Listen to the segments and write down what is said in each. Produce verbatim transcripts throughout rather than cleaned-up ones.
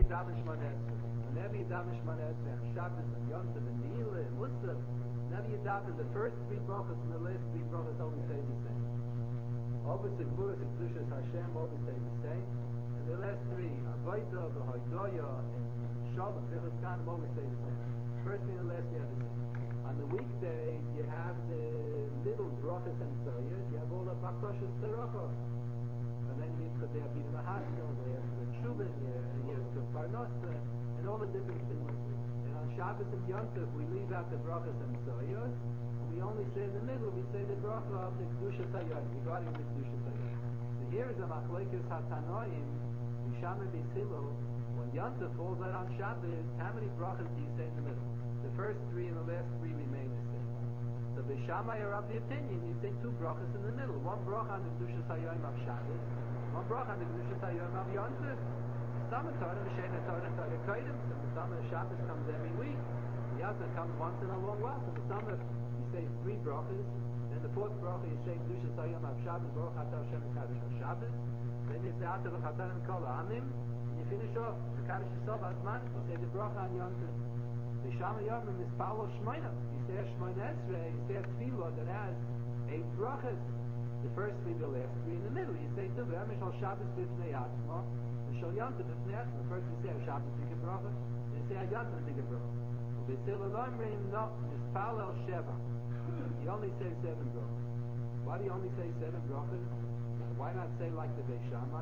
daven Shemona Esrei. Whenever you daven Shemona Esrei on Shabbos and Yom Tov and Neila and Musaf, whenever you daven the first three brachas and the last three brachas always say the same. Always the Gvuras and Kedushas Hashem always say the same. And the last three, Avodah, V'Hodoya, and Shalom, Birchas Kahanim always say the same. First three and the last three are the same. On the weekdays, you have the little brachas and tzayas, you have all the bakashas tzaracha. And then you have the Abid Mahaskel, you have the Shubin, you have the Parnasa, and all the different things. And on Shabbos and Yom Tov, we leave out the brachas and tzayas, and we only say in the middle, we say the bracha of the Kedushas Hayom, regarding the Kedushas Hayom. So here is a Machlekes HaTanoim, Bishama B'Silo, when Yom Tov falls out on Shabbos, how many brachas do you say in the middle? The first three and the last three remain the same. So B'Shamai are of the opinion, you say two brachas in the middle. One bracha on the Kedushas Hayom of Shabbos, one bracha on the Kedushas Hayom of Yom Tov. Some Torah, Shena Torah, Torah Kodim. So the summer Shabbos comes every week. The Yom Tov comes once in a long while. So the summer you say three brachas. Then the fourth bracha you say Kedushas Hayom of Shabbos, Baruch Atah Hashem Mekadosh HaShabbos. Then you say Atah V'Chatanim Kol Ha'amim. And you finish off Mekadosh Yisov Azman. You say the bracha on Yom Tov. The Shama Yom is Paulo Shmoina. You say a Shmoina Esrei, you say a Tefillah that has eight brachas. The first three, the last three in the middle. You say two, V'emishal Shabbos B'fnei Atzmo, V'shal Yom Tov B'fnei Atzmo. First you say a Shabbos Tika bracha, then you say a Yom Tov Tika bracha. V'b'sil Elohim no, Mispalel Sheva. You only say seven brachas. Why do you only say seven brachas? Why not say like the Beis Shammai?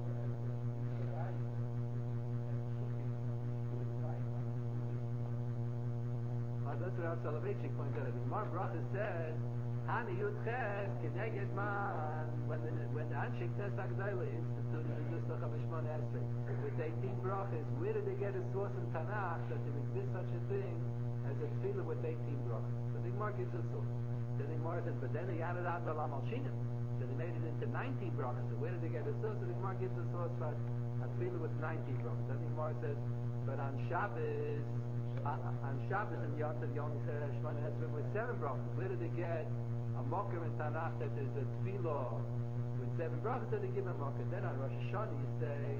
That's what Rav Soloveitchik pointed out. The Gemara Bracha says, Hani Yudches Keneged Man. When the when the Anshik Nes Agdayla instituted the Nusach of Shemona Esrei with eighteen brachas, where did they get a source in Tanakh that there exists such a thing as a tefillah with eighteen brachas? So the Gemara gives a source. Then the Gemara says, but then they added on the Lamalshinim, so they made it into nineteen brachas. So where did they get a source? So the Gemara gives a source for a tefillah with nineteen brachas. Then the Gemara says, but on Shabbos. Uh, on Shabbos and Yom Tov, you only say Shemona Esrei with seven brachas. Where did they get a mocker in Tanakh that there's a tefillah with seven brachas? So they give a mocker. Then on Rosh Hashanah you say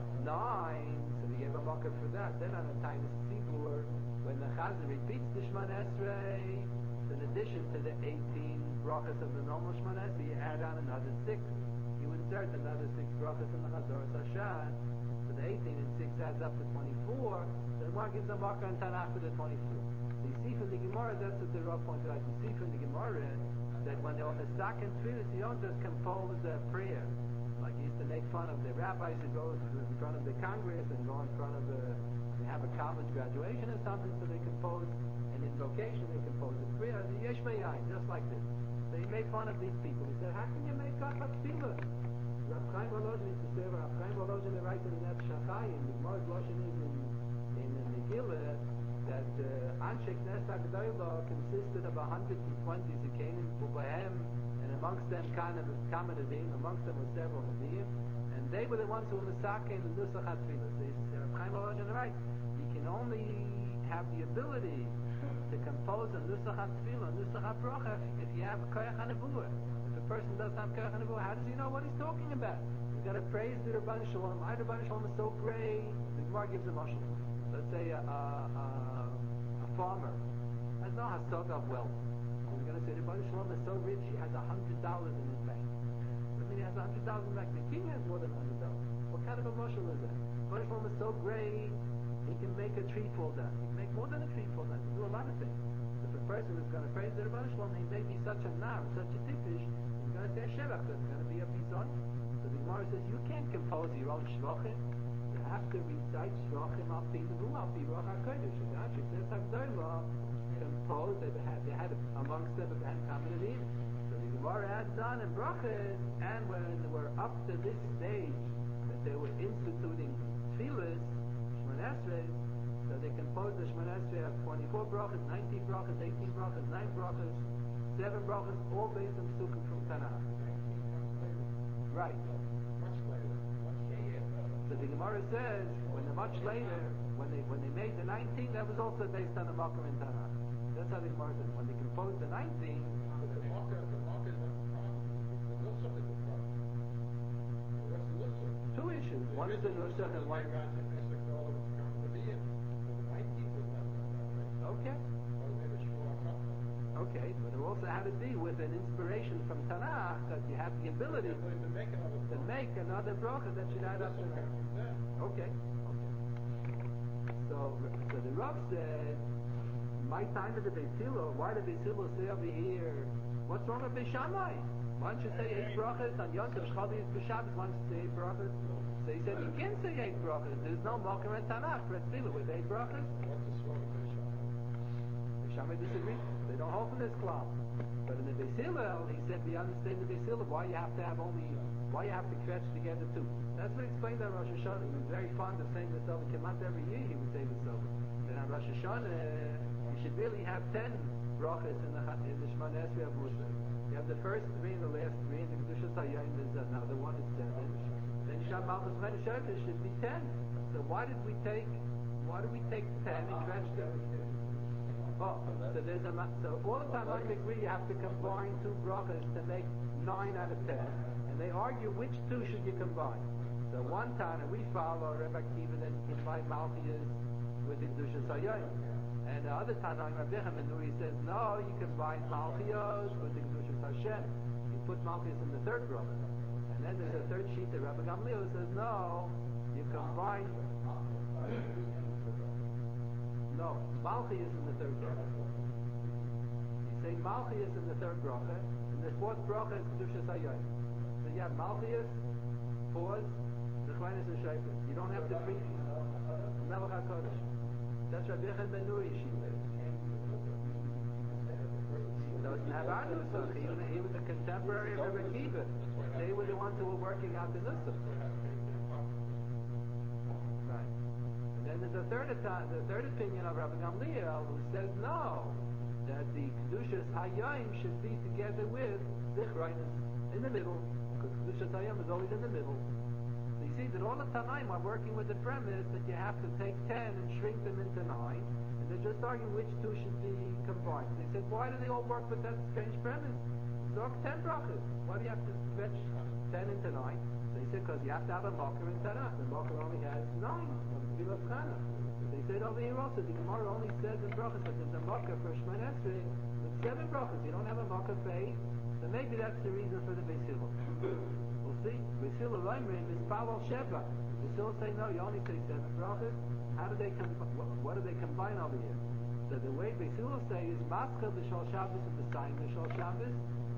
nine, so they give a mocker for that. Then on a Tainus Tzibur, when the Chazan repeats the Shemona Esrei, so in addition to the eighteen brachas of the normal Shemona Esrei, you add on another six. You insert another six brachas in the Chazoras Hashan. So the eighteen and six adds up to twenty-four. So the Gemara gives a marker in Tanakh for the twenty-four. So you see from the Gemara, that's what the Rav pointed out. You see from the Gemara that when they're on the second tefillah, you don't just compose a prayer. Like you used to make fun of the rabbis who go in front of the Congress and go in front of the, when they have a college graduation or something, so they compose an invocation, they compose a prayer, the Yesh Mayayin, just like this. So he made fun of these people. He said, how can you make up a tefillah? Rav Chaim Volozhin used to say, Rav Chaim Volozhin writes in the Nefesh HaChaim, the Gemara's Lashon is in, in the Megillah, that uh, Anshe Knesset HaGedolah consisted of one hundred twenty Zikanim, Ubahem, and amongst them Kamen Nevi'im, amongst them were several Nevi'im, and they were the ones who were Mesakeh in the Nusach HaTfilah. So Rav Chaim Volozhin writes, you can only have the ability to compose a Nusach HaTfilah, a Nusach HaBracha, if you have Koyach HaNevuah. If a person doesn't have Koyach HaNevuah, how does he know what he's talking about? He's got to praise the Rabban Shalom. My Rabban Shalom is so great. The Gemara gives a mashal. Let's say a, a, a, a farmer has no hasod of wealth. He's going to say the Rabban Shalom is so rich, he has a hundred dollars in his bank. I mean, he has a hundred dollars in his bank. The king has more than a hundred dollars. What kind of a mashal is that? The Rabban Shalom is so great, he can make a tree fall down. He can make more than a tree fall down. He can do a lot of things. If a person is going to praise the Rabban Shalom, he may be such a nar, such a tipish, he's going to say a shevach, so it's going to be a bizon. So the Gemara says, you can't compose your own shvachim. You have to recite shvachim al pi nevu, al pi ruach HaKodesh. And the Anshe Knesset HaGedolah composed, they had, they had amongst them a band Kamen Nevi'im. So the Gemara adds on in brachas, and when they were up to this stage, that they were instituting tefillahs, Shemona Esrei, so they composed the Shemona Esrei of twenty-four brachas, nineteen brachas, eighteen brachas, nine brachas, seven brachas, all based on Sukkot from Tanakh. nineteen comes later. Right. Much later. Much later. So the Gemara says, when the much later, when they when they made the nineteen, that was also based on the Makar in Tanakh. That's how the Gemara says. When they composed the nineteen, But the marker, the marker is not the problem. The nusach is the problem. What's the nusach? two issues. One is the Nushach and one... Okay. Okay, but it also had to be with an inspiration from Tanakh that you have the ability to make another bracha that should add up to that. Okay, okay. So, so the Rav said, my time of the Beis Hillel, why did Beis Hillel say over here, what's wrong with Beis Shammai? Why don't you say eight brachas on Yom Tov Shchadi is B'Shabbos? Why don't you say eight brachas? So he said you can't say eight brachas. There's no Malkar and Tanakh for a tefillah with eight brachas. Beis Shammai disagrees. They don't hold from this club. But in the Beis Hillel, he said we understand the Beis Hillel why you have to have only why you have to catch together two. That's what he explained on Rosh Hashanah. He was very fond of saying this over Kemat every year. He would say this over. Then on Rosh Hashanah, you should really have ten brachas in the in the Shemona Esrei of Musa. You have the first three and the last three, and the Kedushas Hayom is another one is seven. Then Shab Malchus Chen Shofet should be ten. So why did we take why did we take ten and catch them? Oh, so there's a so all the time I agree you have to combine two brachas to make nine out of ten, and they argue which two should you combine. So one time we follow Rebbe Akiva that you combine Malchus with the Kedushas Hayom, and the other time Rabbi Menuri says no, you combine Malchus with the Kedushas Hashem. You put Malchus in the third bracha, and then there's a third sheet that Rabbi Gamliel says no, you combine. No, Malchi is in the third bracha. You say Malchi is in the third bracha, and the fourth bracha is Kedushas Hayom. So you have Malchius, pause, Zechleines and Shofet. You don't have to read Melech HaKodesh. That's Rabbi Yechon Ben Nuri sheet. Doesn't have our Nusach. He, he was a contemporary of Rebbe Akiva. They were the ones who were working out the Nusach. Right. Then there's a third, the third opinion of Rabbi Gamliel who says no, that the Kedushas Hayom should be together with Zichroinus in the middle, because Kedushas Hayom is always in the middle. So you see that all the Tanaim are working with the premise that you have to take ten and shrink them into nine, and they're just arguing which two should be combined. So he said, why do they all work with that strange premise? Zork ten brachas. Why do you have to stretch ten into nine? So he said, because you have to have a Makar in Tanakh. The Makar only has nine of the Tefillah Chana. They said over here also, the Gemara only says in brachas that there's a Makar for Shemona Esrei with seven brachas. You don't have a Makar for eight. So maybe that's the reason for the Beis Hillel. We'll see. Beis Hillel Raimrim is Pawal Sheva. Beis Hillel say no, you only say seven brachas. How do they com- what, what do they combine over here? So the way Beis Hillel say is Maskal B'Shal Shabbos and the Saim B'Shal Shabbos.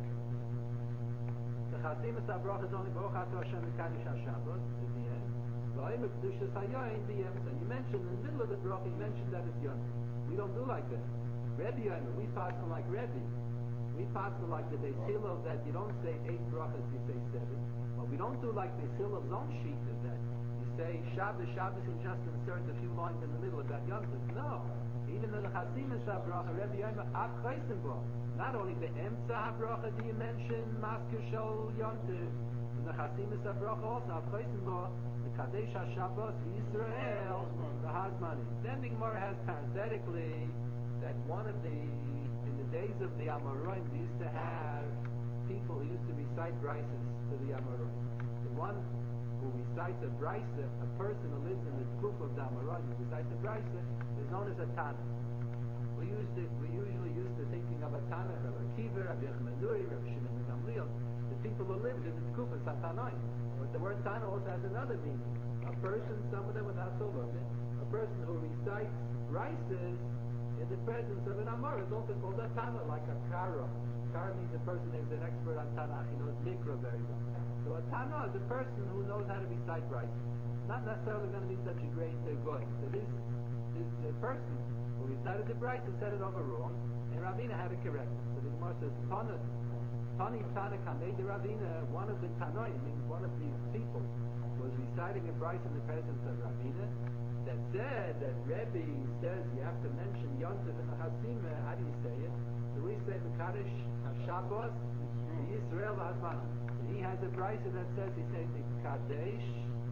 The Chasimus HaBrach is only Baruch Atah Hashem Mekadosh HaShabbos at the end. V'ayim Kedushas Hayom the Emes. And you mentioned in the middle of the Brach, you mentioned that it's Yom. We don't do like that. Rebbe Yom, we pass them like Rebbe. We pass them like the Beis Hillel that you don't say eight brachas, you say seven. But we don't do like Beis Hillel's own sheet is that you say Shabbos, Shabbos, and just insert a few lines in the middle of that Yom. No. Even in the Chasimus HaBrach, Rebbe Yom, Ab Chaysenbo. Not only the Emtza HaBracha do you mention Masker Shal Yom Tov, in the Chasimus HaBracha also, Ab Chaysenbo, the Kadesh HaShabbos, Yisrael, the Hazmani. Then the Gemara has parenthetically that one of the, in the days of the Amoraim, they used to have people who used to recite brises to the Amoraim. The one who recites a brisa, a person who lives in the Tkuf of the Amoraim, who recites a brisa, is known as a Tana. We used to, we usually used to thinking of a Tana, Rabbi Akiva, Rabbi Yechon Ben Nuri, Rabbi Shimon ben Gamliel, the people who lived in the Tkuf of Satanoim. But the word Tana also has another meaning. A person, some of them without so learned, a person who recites brises in the presence of an Amor is also called a Tana, like a Kara. Kara means a person who's an expert on Tanakh, he knows Mikra very well. So a Tana is a person who knows how to recite brises. Not necessarily going to be such a great uh, goy. So this, this uh, person who recited the brises said it over wrong, and Ravina had to correct him. So the Gemara says, Tana, Tani Tanaka made the Ravina, one of the Tanoim, means one of these people, was reciting a brise in the presence of Ravina, that said that Rebbe says you have to mention Yom Tov in the Hasima. How do you say it? So we say Mekadosh HaShabbos Yisrael HaZman. He has a brisa that says he says Mekadosh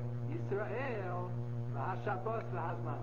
Yisrael HaShabbos HaZman.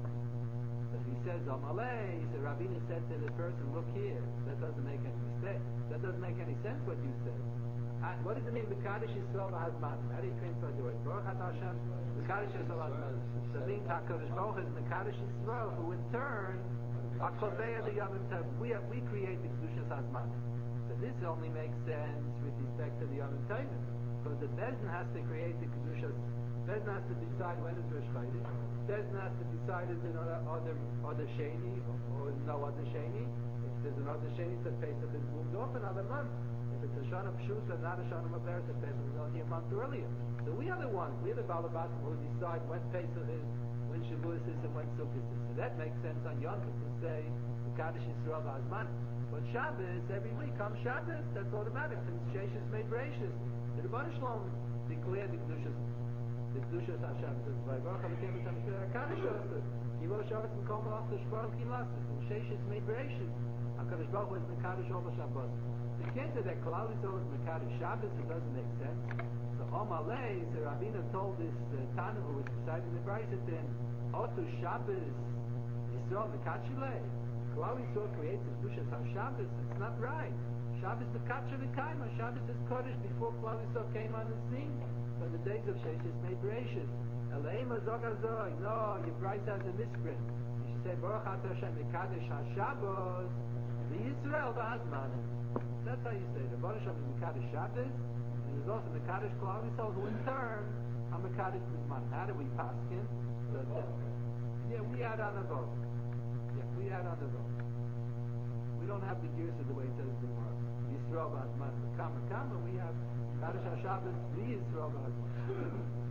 So he says Amalei. So Ravina said to the person, look here, that doesn't make any mistake. That doesn't make any sense what you said. Uh, What does it mean, Mekadosh Yisrael V'Hazman? How do you translate the word? Baruch Atah Hashem, Mekadosh Yisrael V'Hazman. So it means HaKadosh Baruch is Mekadosh Yisrael, who in turn are Kovei the Yom Tov. We are, we create the Kedushas Hazman. So this only makes sense with respect to the Yom Tov, because the Bezdin has to create the Kedushas. Bezdin has to decide when it's Rosh Chodesh. Bezdin has to decide is it other other other Sheni or no other Sheni. If there's another Sheni, that Pesach is moved off another month. If it's a Shana Pshusa, not a Shana Maberes, that Pesach is only a month earlier. So we are the ones, we're the Balabatim who decide when Pesach is, when Shavuos is, and when Sukkot is. So that makes sense on Yom Tov to say the Kaddish Yisrael V'Hazman. But Shabbos, every week comes Shabbos, that's automatic. Since Sheshis made Bereshis, the Rebbeinu Shalom declared the Kedushas, the Kedushas HaShabbos. By Baruch HaMatem HaShabbos, HaKaddish Yosef, Yivo Shabbos and Kol Malach Teshbarim Kin Lasses, and Sheshis made Bereshis. HaKaddish Baruch Hu is Mekadosh all the Shabbos. You can't say that Klal Yisrael is Mekadosh Shabbos, it doesn't make sense. So Omalei, so Rabbeinu told this uh, Tanu who was reciting the Brisa then, Otu Shabbos, Yisrael Mekachilei. Klal Yisrael creates the Kedushas HaShabbos, it's not right. Shabbos Mekacha V'Kaima, Shabbos is Kodesh before Klal Yisrael came on the scene. From the days of Sheshis made Bereshis. Eleima Zog Azoi, no, your Brisa has a misprint. You should say, Baruch Atah Hashem Mekadosh HaShabbos, Yisrael V'Hazman. That's how you say it. The Baruch Hashem is Mekadosh Shabbos, and there's also Mekadosh Klal Yisrael, who in turn are Mekadosh B'Zman. How do we paskin? So, yeah, we add on a vote. Yeah, we add on the vote. We don't have the gears of the way it says in the Gemara. Yisrael V'Hazman, Kama Kama. We have Mekadosh HaShabbos, Yisrael V'Hazman.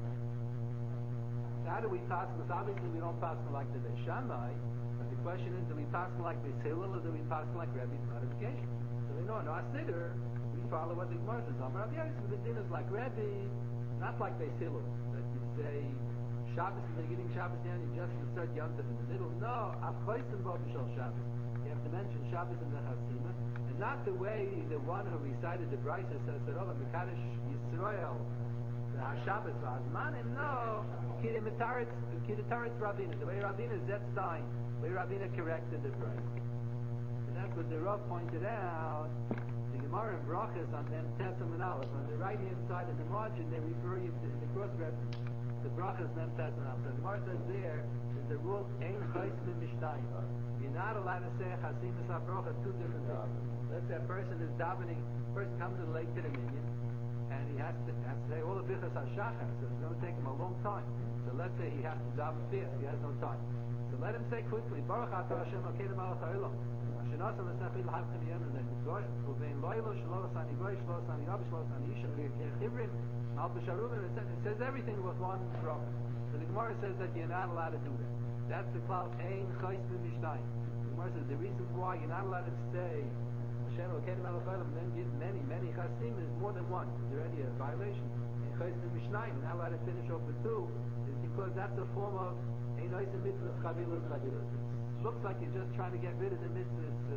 So how do we paskin? Because obviously we don't paskin like the Beis Shammai. But the question is, do we paskin like Beis Hillel or do we paskin like Rebbe's modification? So we know in our Siddur, we follow what the Gemara says. Amar Rabbi Yosef, the din is like Rebbe, not like Beis Hillel, that you say Shabbos in the beginning, Shabbos in the end, you just insert Yom Tov in the middle. No, Avchoisim Bo B'Shal Shabbos. You have to mention Shabbos in the Chasima, and not the way the one who recited the Brisa says that all of Mekadosh Yisrael, the HaShabbos V'Hazmanim. No, Kidemitaretz Rabbeinu. The way Rabbeinu Zet Stein, the way Rabbeinu corrected the Brisa. That's what the Rav pointed out. The Gemara in Brachas on them Tesam and Aleph, on the right hand side of the margin, they refer you to the cross reference. The Brachas Mem Tesam and Aleph. The Gemara says there is the rule Ein Chais Min Mishtayim. You're not allowed to say Chasimus HaBracha, two different things. Let's say a person is davening, first comes in late to the minyan, and he has to, has to say all the Bichas HaShachar, so it's going to take him a long time. So let's say he has to daven fast, he has no time. So let him say quickly, Baruch Atah Hashem Elokeinu Melech HaOlam. שנוסע לסחיל חבכם יאמן ובין לילה שלא עשני גוי שלא עשני רבי שלא עשני איש חיברים mal b'sharumin. It says everything with one bracha. So the Gemara says that you're not allowed to do that. That's the klal ein chais b'mishnayim. The Gemara says the reason why you're not allowed to say Hashem Elokeinu Melech HaOlam and then give many many chasim is more than one. It's already a violation. Ein chais b'mishnayim, you're not allowed to finish off with two, is because that's a form of ein oisim mitzvah chavilas chavilas. Looks like you're just trying to get rid of the mitzvahs, uh,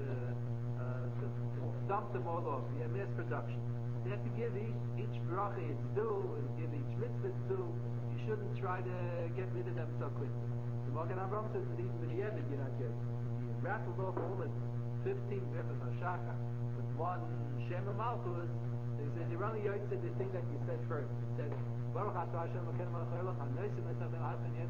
uh, to, to dump them all off. You have mass production. You have to give each, each bracha its due, and give each mitzvah its due. You shouldn't try to get rid of them so quickly. The Magen Avraham says that even with the Yeved you're not getting. If you rattled off all the fifteen Bichas HaShachar with one Shem Malchus, they said you're only yotzei the thing that you said first. You said, Baruch Atah Hashem Elokeinu Melech HaOlam hanosim esav ben Adkan Yenu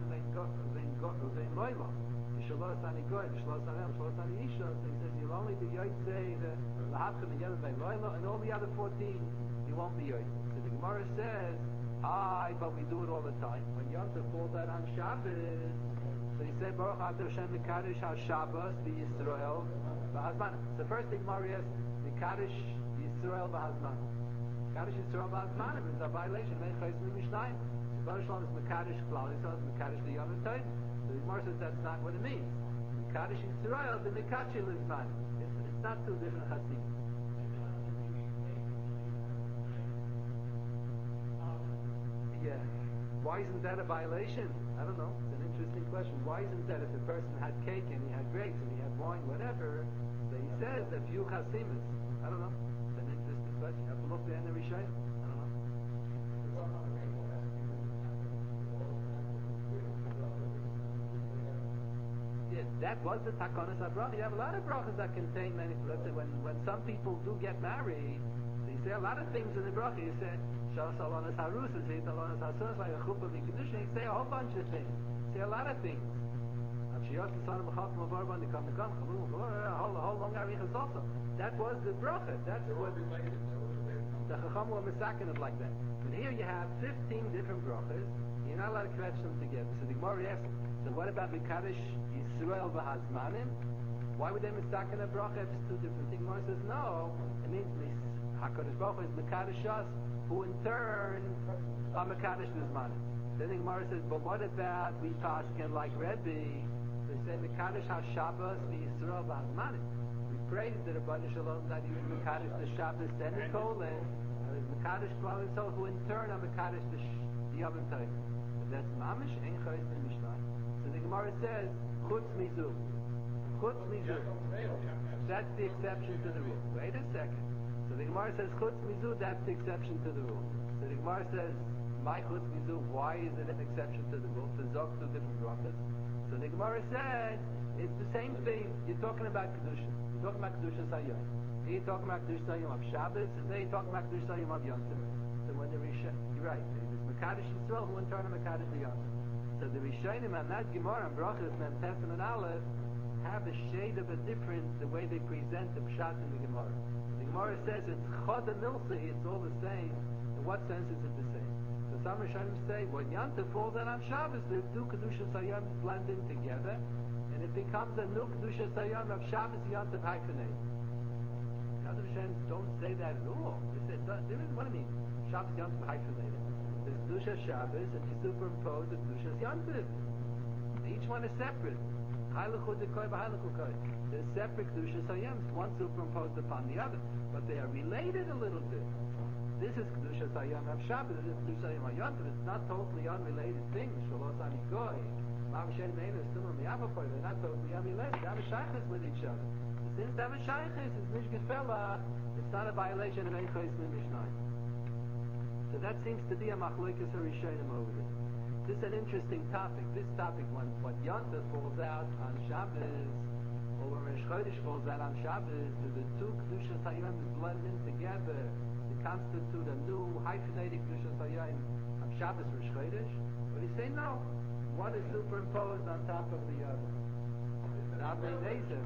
vein Loila. Shalosh Ani Goy, Shalosh Ani Am, Shalosh Ani Isha. So he says you'll only be yotzei the Lahavchem and Yevim Loila, and all the other fourteen you won't be yotzei. So the Gemara says, "Aye, but we do it all the time." When Yom Tov falls out on Shabbos, so you say Baruch Atah Hashem Mekadosh HaShabbos B'Yisrael B'Hazman. So first the Gemara asks Mekadosh Yisrael B'Hazman. Mekadosh Yisrael B'Hazman is a violation of Ein Chais B'Mishnayim. The Baruch Shalom is Mekadosh Klal Yisrael, is Mekadosh the Yom Tov. So the Gemara says that's not what it means. Mekadosh Yisrael, the Mekachil is man. It's, it's not two different chasim. Yeah. Why isn't that a violation? I don't know. It's an interesting question. Why isn't that if a person had cake and he had grapes and he had wine, whatever, so he says a few chasimas. I don't know. It's an interesting question. You have to look there in the Rishayim. I don't know. Yeah, That was the takonas habracha. You have a lot of brachas that contain many. Let's say when, when some people do get married, so you say a lot of things in the bracha. You say shas alonas harusas, you say alonas hasunas, like a chuppah v'kedushin. You say a whole bunch of things. You say a lot of things. A whole, a whole long arichas also. That was the bracha. That's They're all what related. They're all related. the chacham were misakin it like that. But here you have fifteen different brachas. You're not allowed to catch them together. So the Gemara asks, so what about Mekadosh Yisrael v'Hazmanim? Why would they misakin a bracha if it's two different things? Gemara says no. It means Hakadosh Baruch Hu is Mekadosh us, who in turn are Mekadosh V'Zmanim. Then the Gemara says, but what about we paskin like Rebbe? They say Mekadosh HaShabbos v'Yisrael v'Hazmanim. We praise the Rebbeinu Shalom that he was Mekadosh the Shabbos and the Kolen, and he's Mekadosh Klal Yisrael, who in turn are Mekadosh the Yom Tov. But that's mamish ein chayes in Mishnah. So the Gemara says chutz mizu, chutz mizu. That's the exception to the rule. Wait a second. So the Gemara says chutz mizu. That's the exception to the rule. So the Gemara says my chutz mizu. Why is it an exception to the rule? To zog two different brachas. So the Gemara says it's the same thing. You're talking about kedusha. You're talking about kedusha sayom. Here you're talking about kedusha sayom of Shabbos, and then you're talking about kedusha sayom of Yom Tov. So when the Risha, you're right. Mekadosh Yisrael, who in turn are Mekadosh the Yom. So the Rishonim and that Gemara and Brachas and Tefan and Aleph have a shade of a difference the way they present the Pshat in the Gemara. The Gemara says it's Chod and Milsi, it's all the same. In what sense is it the same? So some Rishonim say when Yom Tov falls out on Shabbos, the two Kedushas Hayom blend in together, and it becomes a new Kedushas Hayom of Shabbos Yom Tov hyphenated. The other Rishonim don't say that at all. They say there is what I mean. Shabbos Yom Tov hyphenated. There's Kedusha Shabbos, and you superimpose the Kedusha Yom Tov. Each one is separate. They're separate Kedusha Sayyams, one superimposed upon the other, but they are related a little bit. This is Kedusha Sayyam of Shabbos, this is Kedusha Sayyam of Yom Tov. It's not totally unrelated things. Shalos Ani Goy, Mav Shem Meinu, Stumam Yavapoy, they're not totally unrelated. They have a shaykhis with each other. Since they have a shaykhis, it's Mishgefela, it's not a violation of Eichos Min Mishnah. So that seems to be a machlokes harishonim over there. This is an interesting topic. This topic, when when Yom Tov falls out on Shabbos, or when Rosh Chodesh falls out on Shabbos, do the two Kedushas Hayom blend in together to constitute a new hyphenated Kedushas Hayom of Shabbos Rosh Chodesh? But he say no. One is superimposed on top of the other. Rabbi Nezer.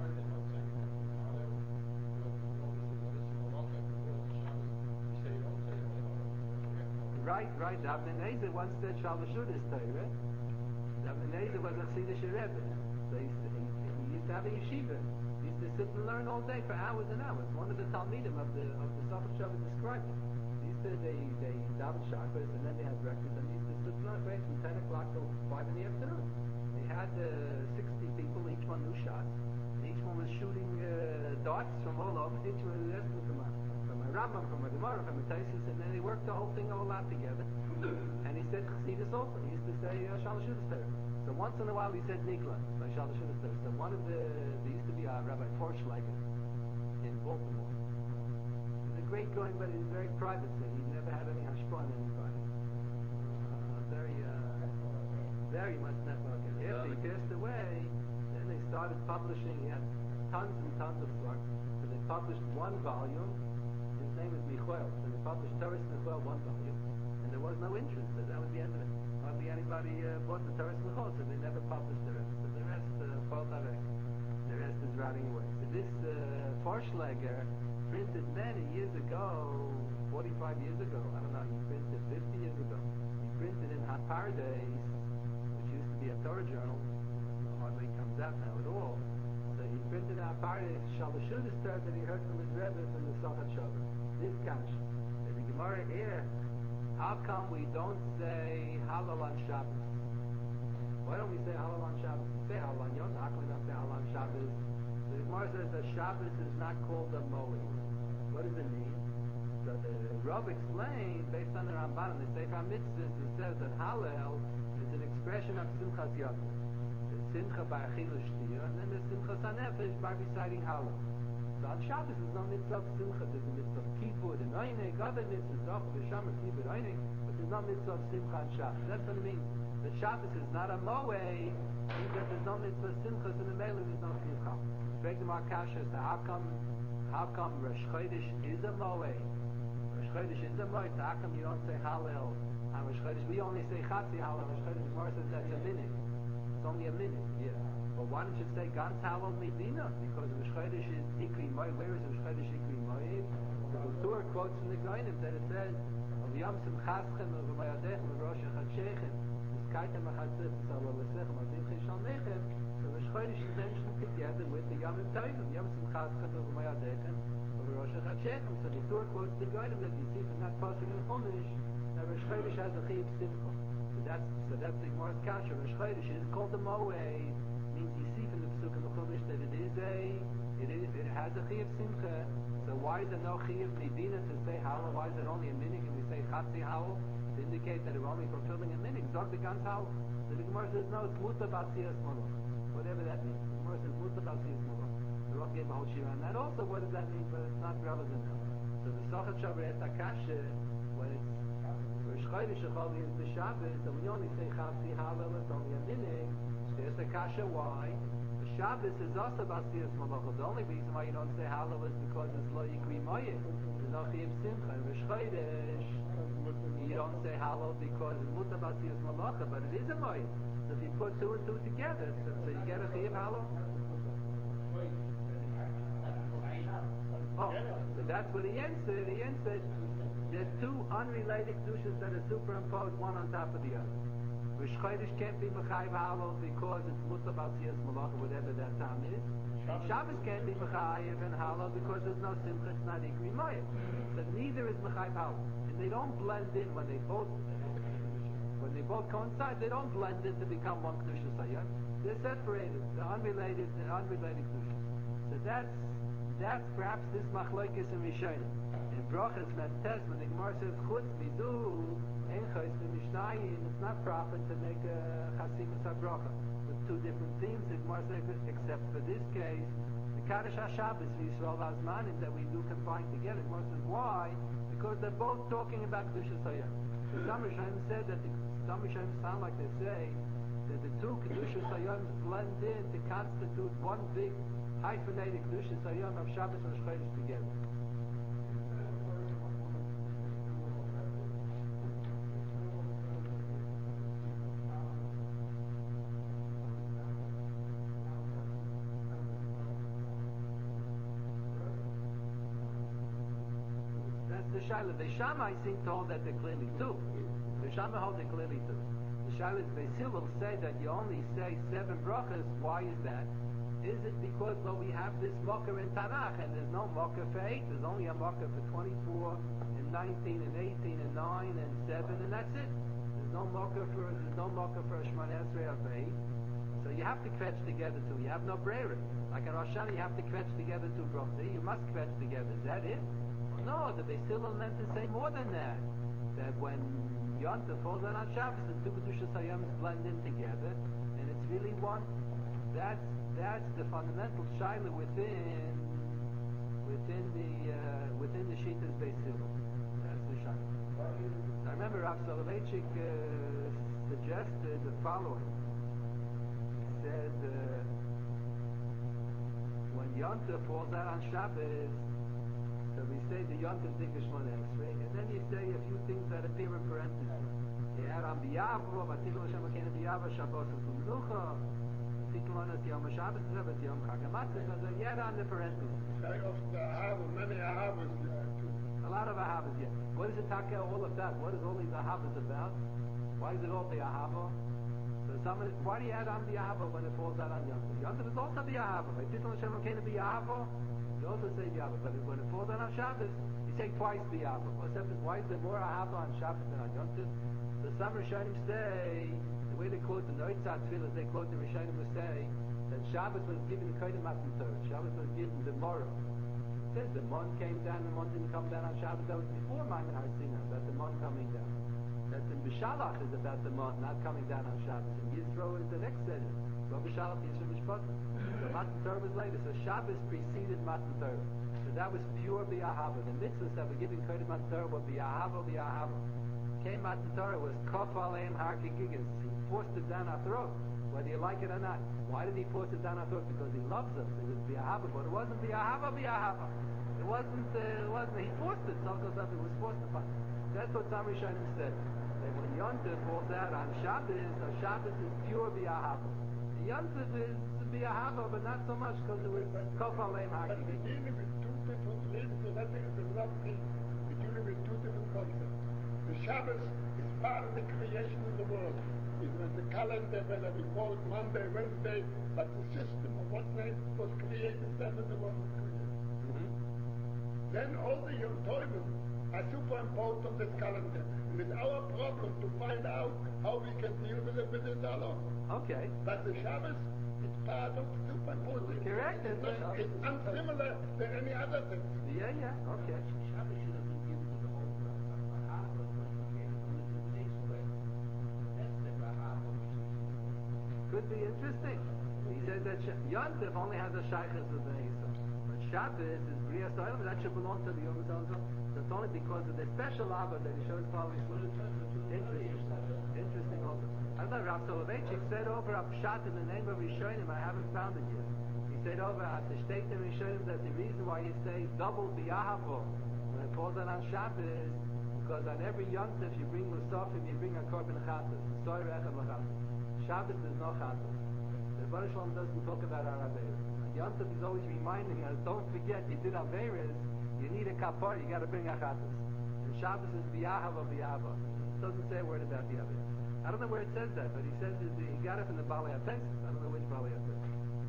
Right, right. Rabbi Nezer once said Shalashud is Torah. Rabbi Nezer was a Chassidish Rebbe. So he, he, he used to have a yeshiva. He used to sit and learn all day for hours and hours. One of the Talmidim of the of the Safed Shabbat described it. He used to, they, they daven Shabbos and then they had breakfast and he used to sit and learn from ten o'clock till five in the afternoon. They had uh, sixty people, each one knew shots. And each one was shooting uh, darts from all over. Each one was asking from a, from a Rambam, from a Gemara, from a Taisus, and then they worked the whole thing all out together. And he said Chassidus also. He used to say uh, Shalashud is Torah. So once in a while he said Nigla, by Shalashud is Torah. So one of the, there used to be a Rabbi Forschlager in Baltimore. He's a great going, but he's very private, so he never had any hashpah on anybody. Uh, very, uh, very much networking. After he passed away, then they started publishing. He had tons and tons of work. So they published one volume. His name is Michoel. So they published Teres Michoel, one volume. And there was no interest. So that was the end of it. Hardly anybody uh, bought the Teres Michoel, so they never published the rest. So the rest, Paul uh, Tarek, the rest is rotting away. So this uh, Forschlager printed many years ago, forty-five years ago, I don't know, he printed fifty years ago. He printed in HaPardes, which used to be a Torah journal, hardly comes out now at all. So he printed in HaPardes, Shalashud is Torah that he heard from his Rebbe from the Sochat Shabbat. This kash. And the Gemara here, how come we don't say Halal on Shabbos? Why don't we say Halal on Shabbos? We say Halal on Yom Tov. How come we don't say Halal on Shabbos? The Gemara says that Shabbos is not called a Moed. What does it mean? So the Rav explained, based on the Ramban, the Sefer Mitzvahs, it says that Halal is an expression of Simchas Yom Tov. There's Simcha by Achil Shtiyah, and then there's Simchas HaNefesh by reciting Halal. So on Shabbos there's no mitzvah of simcha, there's a mitzvah of kippur, and einig, other mitzvahs, Zochar, V'shamar, kippur, einig, but there's no mitzvah of simcha on Shabbos. That's what it means. That Shabbos is not a moed, means that there's no mitzvah of simcha, so the mele there's no simcha. Beg the Markasha, so how come, how come Rosh Chodesh is a moed? Rosh Chodesh is a moed, so how come you don't say Hallel on Rosh Chodesh? We only say Chatzi Hallel on Rosh Chodesh. The Gemara says that's a minute. It's only a minute, yeah. But why don't you say Gans Hallel Medina? Because Rosh Chodesh is Ikri Moed. Where is Rosh Chodesh Ikri Moed? So the Torah quotes from the Goyim that it says, Of Yom Simchaschem, of Mayadech, of Rosh Hachadshechem, Miskaitem Achatzit, Salol Lesechem, Adim Chishal Nechem. So Rosh Chodesh is mentioned together with the Yom Tovim, Yom Simchaschem, of Mayadechem, of Rosh Hachadshechem. So the Torah quotes the Goyim that you see from that passage in Chumash that Rosh Chodesh has a Chiyuv Simcha. So that's so that's the Gemara's Kasha. Rosh Chodesh is called the Moed. Means you see from the Pesuk in the Chumash that it is a it is it has a Chiyuv Simcha. So why is there no Chiyuv Medina to say Hallel? Why is it only a minute? Can we say Chatzi Hallel to indicate that we're only fulfilling a minute? Zog the Gans Hallel. So the Gemara says no, it's Muta Basiyas Malach. Whatever that means. The Gemara says Muta Basiyas Malach. The Rosh gave a whole shira on that also. What does that mean? But it's not relevant now. So the Sochat Shabbos et Akasha, when it's Rosh Chodesh Echol is the Shabbos, and we only say Chatzi Hallel, it's only a minute. There's the Kasha why. The Shabbos is also Basiyas Malach. The only reason why you don't say Hallel is because it's Lo Yikri Moed. There's no Chiyuv Simcha. In Rosh Chodesh, you don't say Hallel because it's Muta Basiyas Malach, but it is a Moed. So if you put two and two together, so, so you get a Chiyuv Hallel. Oh, so that's what the answer. The answer is there are two unrelated kedushas that are superimposed one on top of the other. Rosh Chodesh can't be Mechayiv Hallel because it's Muta Basiyas Malach, whatever that time is. And Shabbos can't be Mechayiv and Hallel because there's no Simcha, it's not Ikri Moed. So neither is Mechayiv Hallel. And they don't blend in when they both when they both coincide, they don't blend in to become one Kedusha Sayyad. They're separated. They're unrelated, they're unrelated Kedushas. So that's that's perhaps this Machlokes in Rishonim. In Brachas Mentes, when the Gemara says Chutz Mizu, Enchos Mishnayim, it's not proper to make a Chasimus HaBracha with two different themes. The Gemara says, except for this case, the Kaddish HaShabbos Yisrael Azmanim that we do combine together. The Gemara says why? Because they're both talking about Kedusha Sayyad. The Some Rishonim said that the some Rishonim sound like they say that the two Kedusha Sayyad blend in to constitute one big hyphenated Kedusha Sayyad of Shabbos and Rosh Chodesh together. The Shaila, the Shammai seem to hold that they're clearly two. The Shammai hold it clearly two. The Shaila, they still will say that you only say seven brachas. Why is that? Is it because, well, we have this mocker in Tanakh, and there's no mocker for eight. There's only a mocker for twenty-four, and nineteen, and eighteen, and nine, and seven, and that's it. There's no mocker for there's no mocker for a Shemona Esrei of eight. So you have to kvetch together two. You have no brera. Like in Rosh Hashanah, you have to kvetch together two brachas. You must kvetch together. Is that it? No, the Beis Hillel meant to say more than that. That when Yom Tov falls on Shabbos, the two Kedusha Sayyam blend in together, and it's really one. That's that's the fundamental shaila within within the uh, within the Shittas Beis Hillel. That's the shaila. I remember Rav Soloveitchik uh, suggested the following. He said uh, when Yom Tov falls out on Shabbos. So we say the Yom Tov Dika Shemona Esrei, and then you say a few things that appear in parentheses. You had on B'Yavo, V'Tikol Hashem Akein B'Yavo, Shabbos V'Menucha, V'Tikol Onas Yom HaShabbos, V'Yom Chag HaMatzah, so you had on the parentheses. Say of the Ahava, many Ahavas there too. A lot of Ahavas, yeah. What is it, Taka, all of that? What is all these Ahavas about? Why is it all the Ahava? So somebody, why do you add on the Ahava when it falls out on Yom Tov? Yom Tov is also the Ahava. V'Tikol Hashem Akein B'Yavo, you also say Yahweh, but when it falls on Shabbos, you say twice the Yahweh. Why is there more Ahava on Shabbos than on Yom Tov? The some Rishonim say, the way they quote the Noitzah Tfilas, they quote the Rishonim who say that Shabbos was given Kodim Matan Torah. Shabbos was given the Morah. It says the mon came down, the mon didn't come down on Shabbos. That was before Maimon Har Sinai, about the mon coming down. That's in Bishalach is about the mon not coming down on Shabbos. And Yisro is the next seder. So Bishalach Yisro Mishpatim. So Matan Torah was later. So Shabbos preceded Matan Torah. So that was pure B'Ahava. The mitzvahs that were given credit Matan Torah were B'Ahava, B'Ahava. Came Matan Torah was Kof Aleim Har Kigigas. He forced it down our throat, whether you like it or not. Why did he force it down our throat? Because he loves us. It was B'Ahava, but it wasn't B'Ahava, B'Ahava. It wasn't, uh, it wasn't, he forced it. So it was forced upon him. That's what some Rishonim said. That when Yontif falls out on Shabbos, so Shabbos is pure B'Ahava. Yontif is B'Ahava, but not so much because it was Kof Aleim Har But we're Kigigas. dealing with two different things, so that is the love thing. We're dealing with two different concepts. The Shabbos is part of the creation of the world. It was the calendar, whether we call it Monday, Wednesday, but the system of what name was created then in the world was created. Mm-hmm. Then all the Yom Tovim are superimposed on this calendar. And it's our problem to find out how we can deal with it within the law. Okay. But the Shabbos is part of the superimposing. Correct. It's, not, it's unsimilar to any other thing. Yeah, yeah. Okay. Shabbos should have been given to the whole world. But Bahava was created only to the days away. That's the Bahava which is. Could be interesting. He says that Sh- Yontif only has a shaykhus with the Yisrael. But Shabbos is Bria Soil, that should belong to the Yom Tov. So it's only because of the special Abba that he shows following. Interesting. Interesting also. I don't know, Rav Soloveitchik said over a pshat in the name of Rishonim, I haven't found it yet. He said over at the Shteitim Rishonim that the reason why you say double B'Yahavo when it falls out on Shabbos, because on every Yontif you bring Musafim, you bring a Korban Chatas. Soy Rechem Chatas. Shabbos is no Chatas. The Baruch Shalom doesn't talk about our Averis. Yontif is always reminding us, don't forget, you did Averis, you need a kapar, you got to bring a Chatas. And Shabbos is B'Yahavo, B'Yahavo. It doesn't say a word about the Averis. I don't know where it says that, but he says that he got it from the Balei HaTesis. I don't know which Balei HaTesis.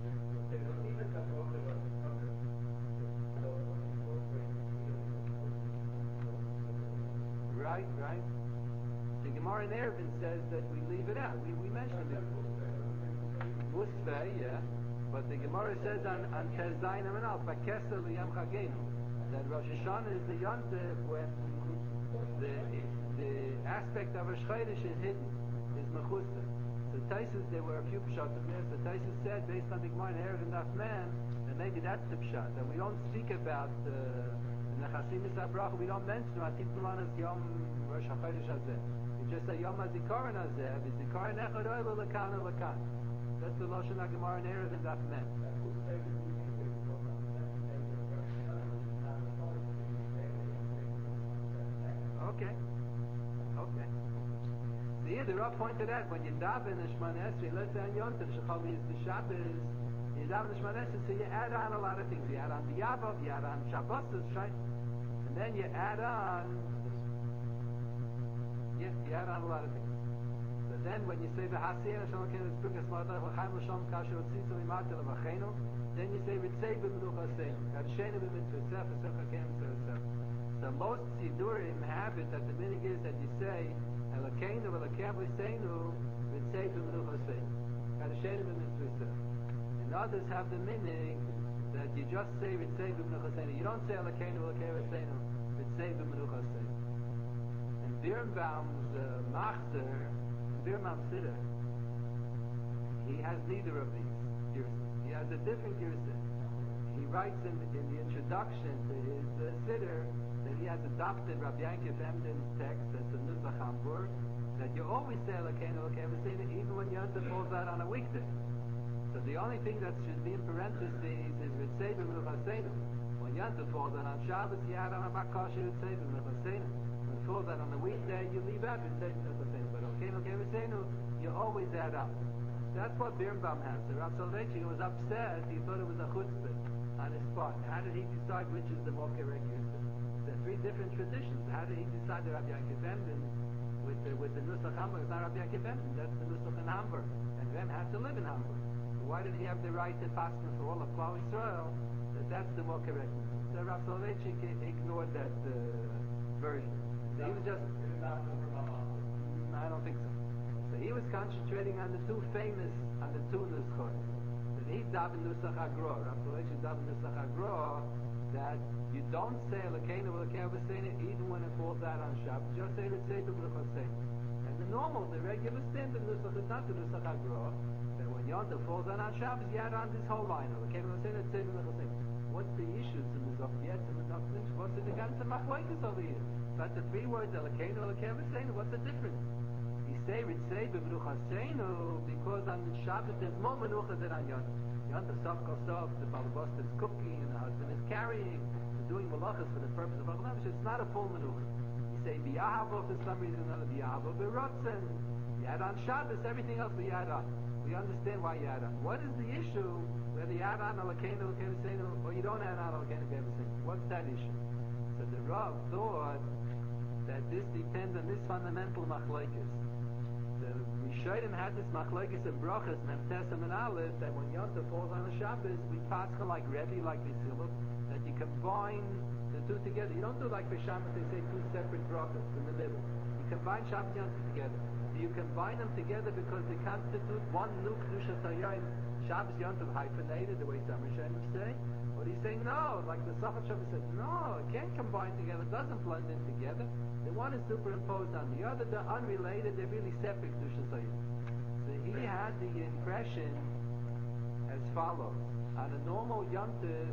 Right, right. The Gemara in Eruvin says that we leave it out. We, we mentioned it. Musfeh, yeah. But the Gemara says on, on Tez Zayin Aminal, Bakesa L'Yam Chagenu, that Rosh Hashanah is the Yontif when the, the aspect of Rosh Chodesh is hidden, is Mechusa. So Taisus, there were a few pshatim there. So Taisus said, based on the Gemara in Eruvin Daf Man, that maybe that's the pshat. That we don't speak about uh, in the Chasimis HaBracha, we don't mention Atitulanas Yom Rosh Chodesh Hazeh. We just say Yom HaZikaron Hazeh, V'Zikaron Echad Oiva L'kan L'kan. That's the Lashon HaGemara in Eruvin Daf Man. Okay. Okay. So here the Rav pointed out when you daven in Shemona Esrei, let's say on Yom Tov, Shechol is the Shabbos, you daven in Shemona Esrei, so you add on a lot of things. You add on B'Yavav, you add on Shabbos, right? And then you add on, yeah, you add on a lot of things. So then when you say the Hasiyah, Shalom Ken Espukas Ma'atach L'chaim L'Shalom Kasher Otzitzah L'Imata L'Vachenu, then you say Ritzei B'Menuchaseinu, Kadshenu B'Mitzvah V'Secha Kem Tzvah. So most Sidurim have it that the meaning is that you say Elokeinu Elokem V'Seinu Ritzei B'Menuchaseinu, Kadshenu B'Mitzvah. And others have the meaning that you just say Ritzei B'Menuchaseinu. You don't say Elokeinu Elokem V'Seinu Ritzei B'Menuchaseinu. And Birnbaum's uh, Machzer, Birnbaum Siddur, he has neither of these girsas. He has a different girsa. He writes in, in the introduction to his uh, Siddur that he has adopted Rabbi Yankov Emden's text, that's the Nusach Hamburg, that you always say Elokeinu Elokem V'Seinu even when Yom Tov falls out on a weekday. So the only thing that should be in parentheses is Ritzei B'Menuchaseinu. When Yom Tov falls out on Shabbos, you add on a Bakasha Ritzei B'Menuchaseinu. When it falls out on the weekday, you leave out Ritzei B'Menuchaseinu. But Elokeinu Elokem V'Seinu, you always add up. That's what Birnbaum has. So Rav Soloveitchik was upset. He thought it was a chutzpah on his spot. How did he decide which is the more correct girsa? There are three different traditions. How did he decide that Rabbi Yankov Emden with the, with the Nusach Hamburg? It's not Rabbi Yankov Emden. That's the Nusach in Hamburg. And Rem had to live in Hamburg. So why did he have the right to pass for all of Klal Yisrael that that's the more correct one? So Rav Soloveitchik ignored that uh, version. So he was just... No, I don't think so. So he was concentrating on the two famous, on the two nuschos. That he davened Nusach Agro. Rav Soloveitchik davened Nusach Agro that don't say Elokeinu Elokeinu V'Seinu even when it falls out on Shabbos. Just say Ritzei B'Bruch Seinu. And the normal, the regular standard Nusach is not the Nusach HaGra. That when Yom Tov falls out on Shabbos, you add on this whole line. Elokeinu V'Seinu Ritzei B'Bruch Seinu. What's the issue? So the Zokiyet and the Zokiyet. What's the ganze Machlokes over here? But the three words Elokeinu Elokeinu V'Seinu. What's the difference? You say Ritzei B'Bruch Seinu because on Shabbos there's more menucha than on Yom Tov. Yom Tov Sof Kol Sof, the Balabosht is cooking and the husband is carrying, they're doing malachas for the purpose of Achlam. It's not a full menucha. You say B'Yahavo for some reason, another B'Yahavo B'Rotzen. You add on Shabbos, everything else we add on. We understand why you add on. What is the issue whether you add on Elokeinu Elokeinu V'Seinu or you don't add on Elokeinu Elokeinu V'Seinu? What's that issue? So the Rav thought that this depends on this fundamental machlokes. The Rishonim had this machlokes of brachas, Memtesem and Aleph, that when Yom Tov falls on a Shabbos, we pascha like Rebbe, like Nisilov, that you combine the two together. You don't do like Bishamas, they say two separate brachas in the middle. You combine Shabbos and Yom Tov together. You combine them together because they constitute one new Kedusha Tayayim. Shabbos Yom Tov hyphenated, the way some Rishonim say. But he's saying no, like the Safat Shabbos said, no, it can't combine together, it doesn't blend in together. The one is superimposed on the other, they're unrelated, they're really separate Kedusha Tayayim. So he had the impression as follows. On a normal Yom Tov,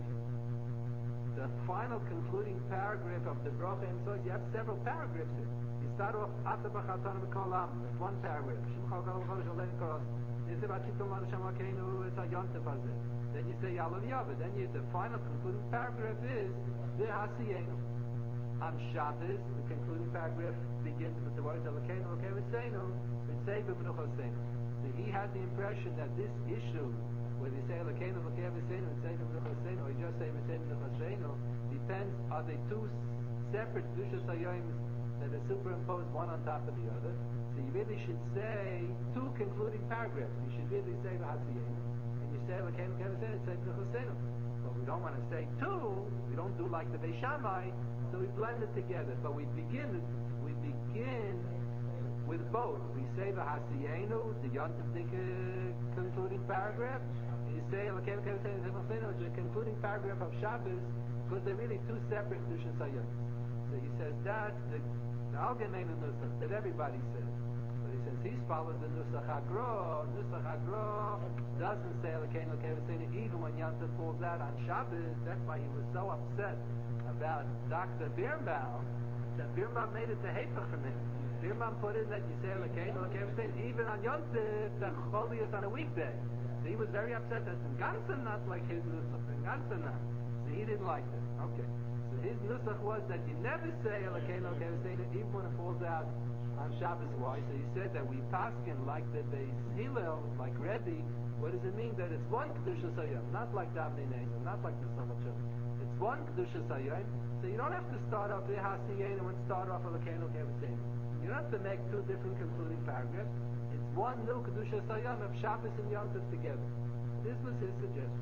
the final concluding paragraph of the Bracha and so you have several paragraphs in. You start off Ata B'Chatanu B'Kolam, it's one paragraph. Shimcha Kol Kol Shalem Kol. You say Vatitum Lanu Shem Akeinu, it's a Yom Tov Hazeh. Then you say Yalav Yavah. Then you, the final concluding paragraph is V'Hasiyenu. On Shabbos, the concluding paragraph begins with the words Elokeinu Elokeinu V'Seinu, Ritzei B'Bruch Seinu. So he had the impression that this issue, whether you say Elokeinu Elokeinu V'Seinu, Ritzei B'Bruch Seinu, or you just say Ritzei B'Bruch Seinu, depends, are they two separate Kedushas Hayom that are superimposed one on top of the other? So you really should say two concluding paragraphs. You should really say V'Hasiyenu, and you say Elokeinu Elokeinu V'Seinu, Ritzei B'Bruch Seinu. But we don't want to say two, we don't do like the Beis Shammai, so we blend it together. But we begin we begin with both. We say the Hasiyenu, the Yom Tov concluding paragraph. You say Elokeinu Elokeinu V'Seinu, which is the concluding paragraph of Shabbos, because they're really two separate Kedushas Hayom. So he says that's the the Algemein Nusach that everybody says. But he says he's following the Nusach HaGra. Nusach HaGra doesn't say Elokeinu Elokeinu V'Seinu even when Yom Tov falls out on Shabbos. That's why he was so upset about Doctor Birnbaum, that Birnbaum made it the Hepech from him. Birnbaum put in that you say Elokeinu Elokeinu V'Seinu even on Yom Tov, the Choli is on a weekday. So he was very upset that in Gansen not like his Nusach, in Gansen not. So he didn't like that. Okay. So his Nusach was that you never say Elokeinu Elokeinu V'Seinu even when it falls out on Shabbos. Why? So he said that we paskin like the Beis Hillel, like Rebbe. What does it mean? That it's one Kedushas Hayom, not like Davnei Nezim, not like the Safat Shabbos. It's one Kedushas Hayom, so you don't have to start off V'Hasiyenu and start off Elokeinu Elokeinu V'Seinu. You don't have to make two different concluding paragraphs. It's one new Kedushas Hayom of Shabbos and Yom Tov together. This was his suggestion.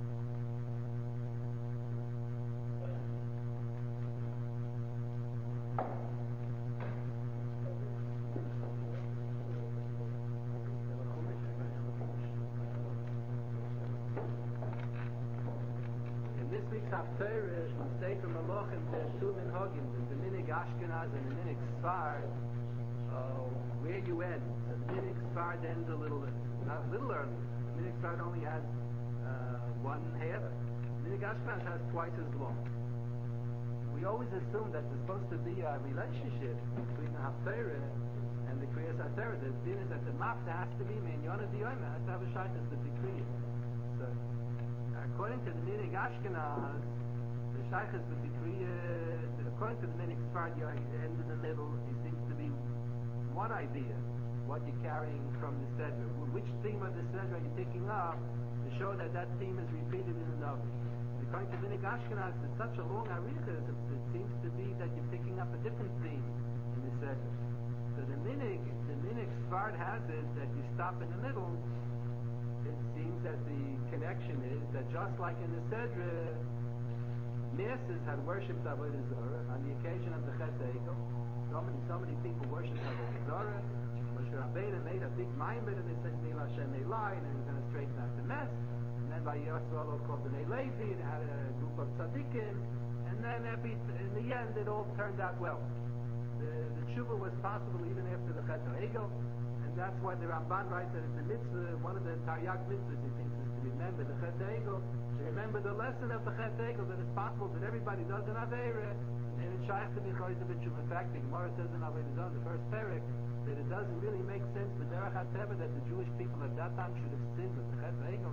Haftarah from Sefer Malachim, there's two minhagim. There's the minig Ashkenaz and the minig Sfard. Uh, where you end. So the minig Sfard ends a little, not a little early. The minig Sfard only has uh, one half. The minig Ashkenaz has twice as long. We always assume that there's supposed to be a relationship between the Haftarah and the Kriyas Haftarah. The din is that the Mafta has to be Minyan Diyoma, has to have a shaytas to be Kriya. So according to the minig Ashkenaz, the shaykhs would be kriya. According to the minig Sfard, you end in the middle. It seems to be one idea, what you're carrying from the Sedra. Which theme of the Sedra are you picking up to show that that theme is repeated in the Navi? According to the minig Ashkenaz, it's such a long arichas, it seems to be that you're picking up a different theme in the Sedra. So the minig, the minig Sfard has it that you stop in the middle. It seems that the connection is that just like in the Sedra, masses had worshipped Avodah Zarah on the occasion of the Chet Egel. So many, so many people worshipped Avodah Zarah. Moshe Rabbeinu made a big maimed and they said, Nil Hashem Elai, and then he's going to straighten out the mess. And then by Yisrael called the Levi, they had a group of tzaddikim, and then every, in the end it all turned out well. The, the tshuva was possible even after the Chet Egel, and that's why the Ramban writes that it's a mitzvah, one of the Taryag mitzvahs he thinks is to remember the Chet Egel, to remember the lesson of the Chet Egel, that it's possible that everybody does an Aveira, and it's shaykh to be chayzer b'tshuva. In fact, the Gemara says in Avodah Zarah, the first parak, that it doesn't really make sense with Derech HaTeva that the Jewish people at that time should have sinned with the Chet Egel.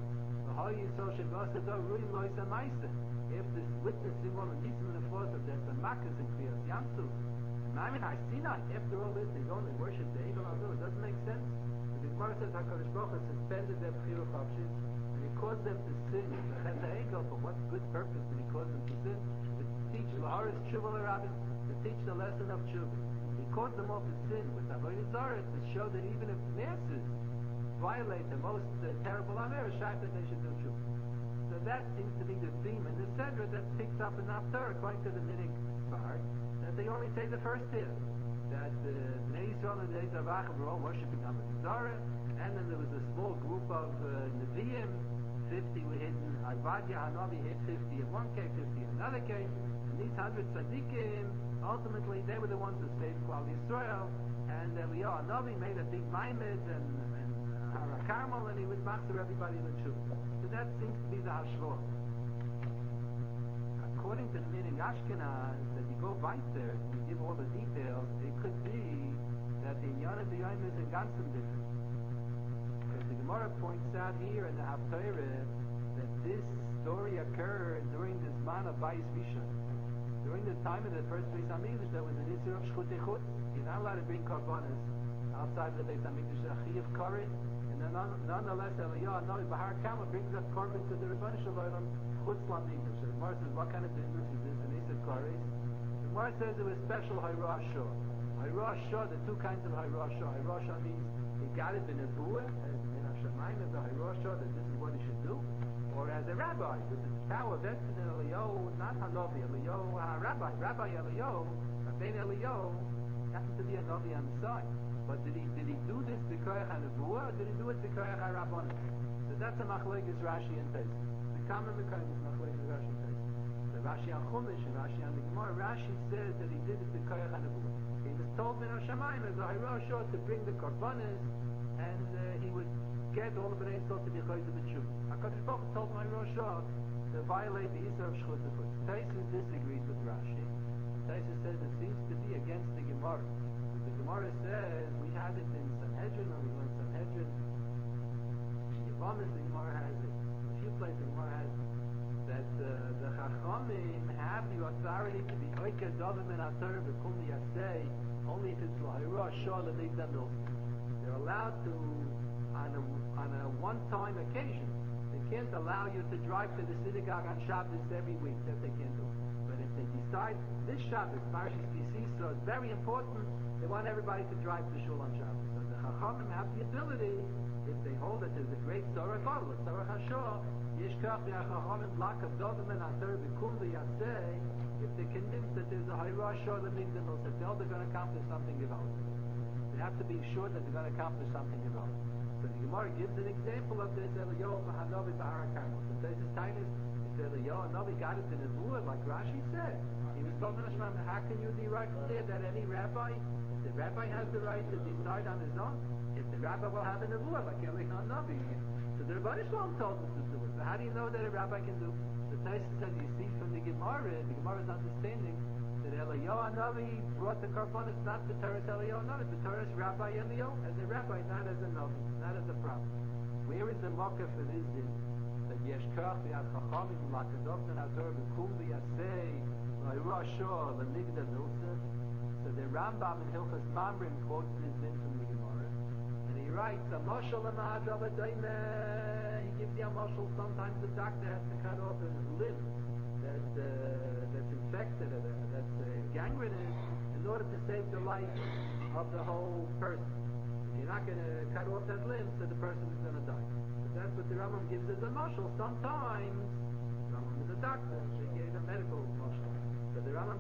After witnessing all the nisim and the flaws of that, the Makkahs and Kriyas Yamsu, and I mean, I see not, after all this, they go and they worship the Egel Azul. It doesn't make sense. The Gemara says HaKadosh Baruch Hu suspended their Bechira Chavshis, and he caused them to sin. The Chet Egel, for what good purpose did he cause them to sin? To teach Laharis Tshuva L'Rabbin, to teach the lesson of Tshuva. He caused them all to sin with Avodah Zarah to show that even if masses violate the most uh, terrible Aver, that they should do Tshuva. So that seems to be the theme in the Sedra that's picked up in Haftarah, according to the Minig part, that they only say the first hit. That the uh, Bnei Yisrael and the days of Achim were all worshipping Avodah Zarah, and then there was a small group of uh, Nevi'im, fifty were hidden, Avadia Hanavi hid fifty in one case, fifty in another case, and these hundred tzaddikim, ultimately they were the ones that saved Klal Yisrael, and Eliyahu Hanavi made a big maimed and, and uh, Hara Carmel, and he would master everybody in the Tshuva. So that seems to be the Hashvah. According to the meaning Ashkenaz, that you go right there and you give all the details, it could be that the Inyan of the Yom is in Gansim different. Because the Gemara points out here in the Haftarah that this story occurred during the Zman of Bayis Rishon. During the time of the first Beis HaMikdash, there was an Isur of Shchutei Chutz. You're not allowed to bring karbanos outside of the Beis HaMikdash, Achiv Karet. And then nonetheless, Eliyahu Hanavi Bahar Kama brings up korban to the Rebbeinu Shalom Chutz Lamikdash. So the Gemara says, what kind of business is this? And he said, Karet. The Gemara says it was special Hayrah Shah. Hayrah Shah, the two kinds of Hayrah Shah. Hayrah Shah means he got it in a buah, as in Hashemayim, as a Hayrah Shah, that this is what he should do. Or as a rabbi, with the power vested in Eliyahu, not Hanavi, Eliyahu, uh, Rabbi, Rabbi Eliyahu, Rabbeinu Eliyahu, happened to be a Navi on the side. But did he did he do this b'koyach ha'nevuah, or did he do it b'koyach ha'rabbanon? So that's a machlokes Rashi and Taisus. The common b'koyach is machlokes Rashi and Taisus. The Rashi on Chumash and Rashi on the Gemara, Rashi says that he did it b'koyach ha'nevuah. He was told in Hashemayim as a Hayrah Shah to bring the korbanos, and uh, he would get all the Bnei Yisrael to be chayzer b'tshuva. HaKadosh Baruch Hu told Hayrah Shah to violate the Isur of Shchutei Chutz. Taisus disagrees with Rashi. Taisus says it seems to be against the Gemara. The Gemara says, we had it in Sanhedrin, when we learned Sanhedrin. In Yevamis, the Gemara has it. In a few places, the Gemara has that uh, the Chachamim have the authority to be Oikeh Dovim and Atar B'Kum Yaseh only if it's L'Hayrah Shah L'Nigda Milsa. They're allowed to, on a, on a one-time occasion, they can't allow you to drive to the synagogue on Shabbos every week. That they can't do. But if they decide this Shabbos, Parashas Kisisa, so it's very important, they want everybody to drive to Shul on Shabbos. So the Chachamim have the ability, if they hold that there's a great Tzorah Gadol, a Tzorah Hashah, Yishkach V'Chachamim Lakav Dovim and Atar B'Kum V'Yaseh, if they're convinced that there's a Hayrah Shah L'Nigda Milsa, that they're going to accomplish something Gevaldik. They have to be sure that they're going to accomplish something Gevaldik. So the Gemara gives an example of this, Eliyahu Hanavi Bahar Carmel. So it says his Tainus, if Eliyahu Hanavi got it in a Nevuah, like Rashi said, he was told in Hashem, how can you derive from there that any rabbi, if the rabbi has the right to decide on his own, if the rabbi will have a Nevuah, like Eliyahu Hanavi, so the Rebbeinu Shalom told us to do it. So how do you know that a rabbi can do? The Taisus said, you see from the Gemara, the Gemara's understanding that Eliyahu Hanavi brought the korbanos not the Torah's Eliyahu Hanavi, the Torah's Rabbi Eliyahu, as a rabbi, not as a Navi, not as a prophet. Where is the makkah for this din? That Yeshkach v'yad Chachamim l'akadov and Ator b'kum v'yaseh l'Hayrah Shah l'Nigda Milsa. So the Rambam in Hilchas Mamrim quotes this din from the Gemara, and he writes, a mashal l'ma'adav adayme. He gives you a mashal. Sometimes the doctor has to cut off a limb that uh, that's infected or that's uh, gangrenous in order to save the life of the whole person. If you're not going to cut off that limb, so the person is going to die. But that's what the Rambam gives as a mashal. Sometimes, the Rambam is a doctor, they gave a medical mashal.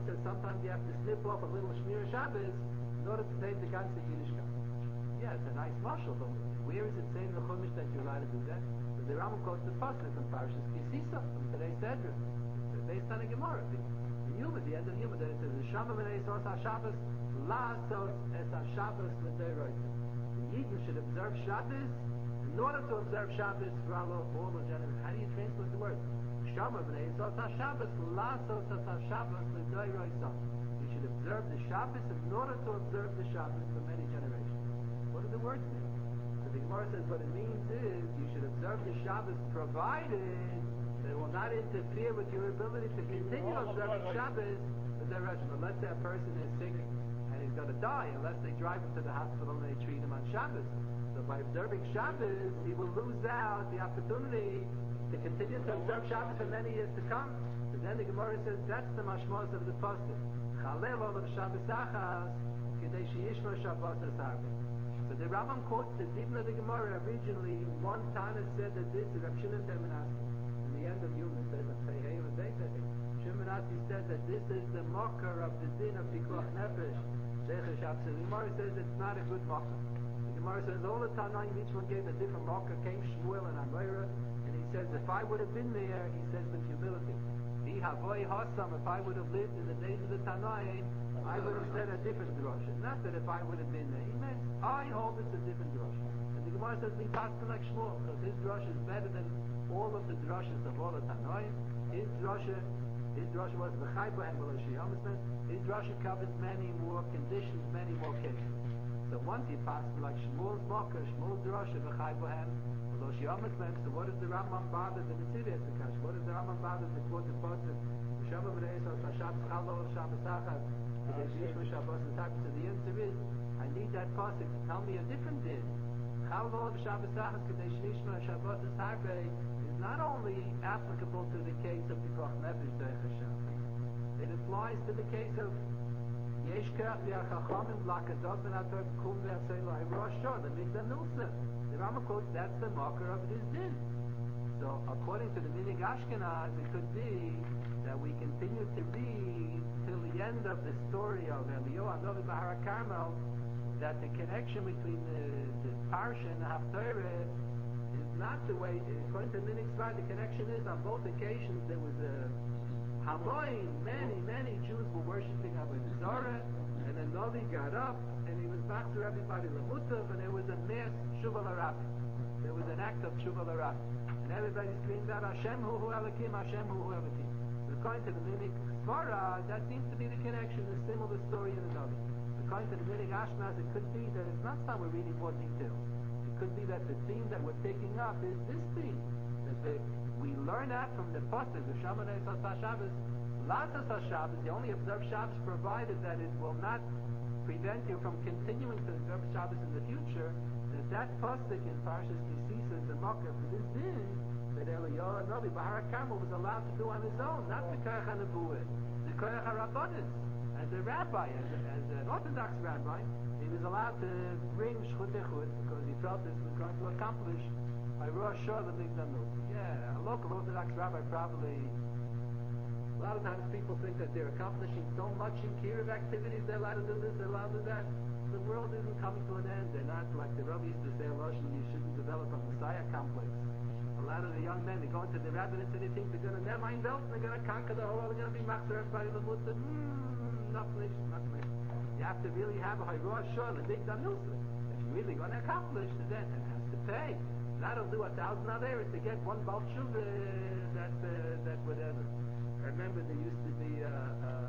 says sometimes you have to snip off a little Shmir Shabbos in order to save the ganze Yiddishkeit. Yeah, it's a nice marshal, but where is it saying in the Chumash that you're allowed to do that? So the Rambam quotes the pasuk from Parashas Kisisa from today's Sedra. It's based on a Gemara. The, the Yuma, the end of Yuma, that it says, "Shama b'nei Yisrael HaShabbos la sos es HaShabbos l'deirosim." The Yidden should observe Shabbos in order to observe Shabbos for all, all the generations. How do you translate the words? Shama b'nei Yisrael HaShabbos la sos es HaShabbos l'deirosim. You should observe the Shabbos in order to observe the Shabbos for many generations. What do the words mean? So the Gemara says what it means is you should observe the Shabbos provided that it will not interfere with your ability to continue observing Shabbos with their regimen. Let's say a person is sick and he's going to die unless they drive him to the hospital and they treat him on Shabbos. So by observing Shabbos, he will lose out the opportunity to continue to observe Shabbos for many years to come. So then the Gemara says that's the mashmos of the pasuk. Chalev olav Shabbos achas k'dei sheyishma Shabbos asarbe. But the Rambam quotes the Dibna of the Gemara originally. One Tana said that this is Rav Shimon ben Menashe. In the end of Yom, it says, and say, hey, and say, that Shimon ben Menashe said that this is the mocker of the din of Pikuach Nefesh. The Gemara says it's not a good mocker. The Gemara says all the Tanaim, each one gave a different mocker. Came Shmuel and Amora, and he says, if I would have been there, he says with humility, He Havoi Hasam, if I would have lived in the days of the Tanaim, I would have said a different drasha. Not that if I would have been there. He meant, I hold it's a different drasha. And the Gemara says, we pass like Shmuel, because his drasha is better than all of the drashas of all the Tanoim. His drasha, his drasha was V'chai Bohem V'lo His drasha covers many more conditions, many more cases. So once you pass like Shmuel's Mocker, Shmuel's drasha, V'chai Bohem V'lo So what does the Rambam bother the Mitzvah Tzakash? What does the Rambam bother the quote the pasuk? Shama b'nei Yisrael HaShabbos chalo Shabbos achas. So the answer is, I need that pasuk to tell me a different din. Chalo Shabbos achas k'dei shnishma Shabbos harbe is not only applicable to the case of Pikuach Nefesh derech Hashem. It applies to the case of Yesh Kach v'Achachamim Lakadot v'Nator Kum v'Asei Lai Roshah the Migdal Milsa. The Rambam quotes that's the marker of this din. So according to the Minig Ashkenaz, it could be that we continue to read till the end of the story of Eliyahu Hanavi Bahar Carmel, that the connection between the, the Parsha and the Haftarah is not the way, according to the Minig Svar, the connection is on both occasions there was a Hamoin, many, many Jews were worshipping Avodah Zarah, and then Novi got up and he was back to everybody Lamutav, and there was a mass Shuvah L'Rabbi. There was an act of Shuvah L'Rabbi. And everybody screamed out, Hashem hu hu Elokim, Hashem hu hu Elokim. So according to the Minig Svara, that seems to be the connection, the similar story in the Navi. According to the Minig Ashkenaz, it could be that it's not that we're reading more details. It could be that the theme that we're picking up is this theme. That the, we learn that from the pasuk, the Shama b'nei Yisrael HaShabbos, Latas HaShabbos, you only observe Shabbos provided that it will not prevent you from continuing to observe Shabbos in the future. That that pasuk in Parashas Kisisa is the marker for this din that Eliyahu Hanavi Bahar Carmel was allowed to do on his own, not the Koach HaNebuah, the Koach HaRabbanis. As a rabbi, as, a, as an Orthodox rabbi, he was allowed to bring Shchut Echut because he felt this was going to accomplish by Rosh Hashanah the Migdal Milsa. Yeah, a local Orthodox rabbi probably. A lot of times people think that they're accomplishing so much in Kiruv activities, they're allowed to do this, they're allowed to do that. The world isn't coming to an end. They're not like the Rebbe used to say, Loshen, you shouldn't develop a Messiah complex. A lot of the young men, they go into the rabbinate and they think they're going to never mind belt, they're going to conquer the whole world, they're going to be master everybody the Mutter. Hmm, not nice, not nice. You have to really have a Rosh Hashanah, the Migdal Milsa. If you're really going to accomplish, then it has to pay. That'll do a thousand others to get one Baal Tshuva, that, uh, that whatever. I remember there used to be uh,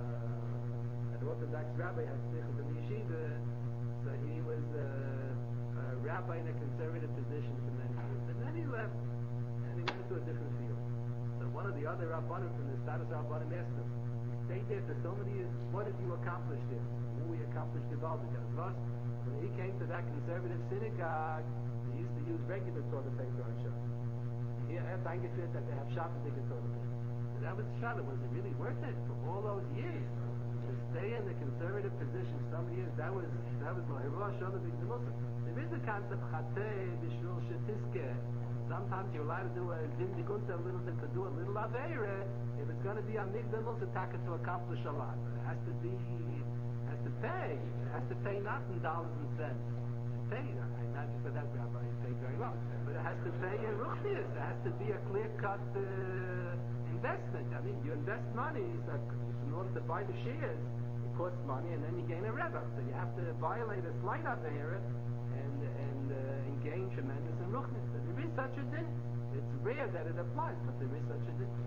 uh, an Orthodox rabbi had Slichut in the yeshiva, so he was uh, a rabbi in a conservative position for many years. And then he left, and he went to a different field. So one of the other rabbanim from the status rabbanim asked him, he stayed there for so many years, what did you accomplish there? Well, we accomplished Gevaldik. When he came to that conservative synagogue, he used to use regular toilet paper on Shabbos. He had eingeführt that they have Shabbos toilet paper. That was Shabbos. Was it really worth it for all those years to stay in the conservative position so many years? That that was that was my Rosh Hashanah being the Muslim. There is a concept Chatei Bishvil Shetiske. Sometimes you're allowed to do a Dindigunta a little bit to do a little Aveira if it's going to be a Migdal to take it to accomplish a lot. But it has to be has to pay. It has to pay not in dollars and cents. Pay. I imagine for that rabbi it paid very well. But it has to pay a ruchnius. It has to be a clear cut uh, investment. I mean, you invest money so in order to buy the shares. Costs money, and then you gain a reva. So you have to violate a slight avera and and, uh, and gain tremendous in ruchnis. So there is such a din. It's rare that it applies, but there is such a din.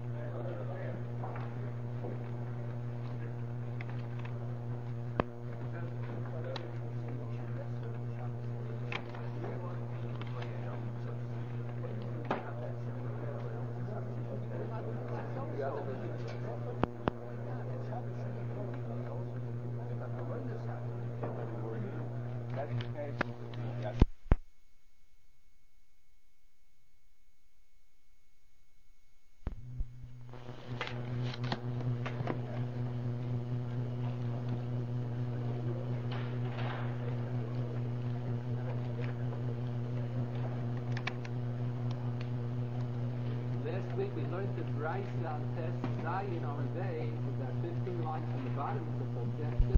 We learned the Braisa on Tes Zayin on a day with that fifteen lines from the bottom of the book.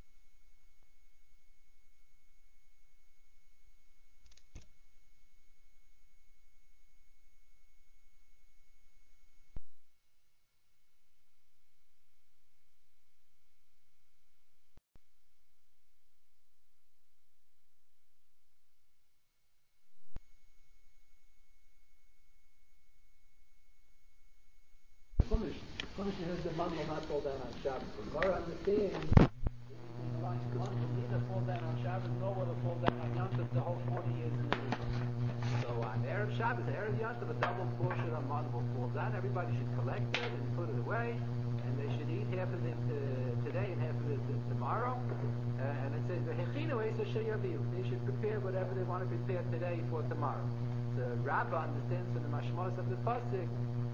Chumash says the man will not fall down on Shabbos. The Gemara understands one will neither fall down on Shabbos nor will it fall down on Yom Tov the whole forty years in the week. So on Erev Shabbos, Erev Yom Tov, a double portion of man will fall down. Everybody should collect it and put it away, and they should eat half of it uh, today and half of it uh, tomorrow. Uh, and it says the Hechinu Eisa Sheyaviu. They should prepare whatever they want to prepare today for tomorrow. The Rabbah understands from the Mashmos of the Pasuk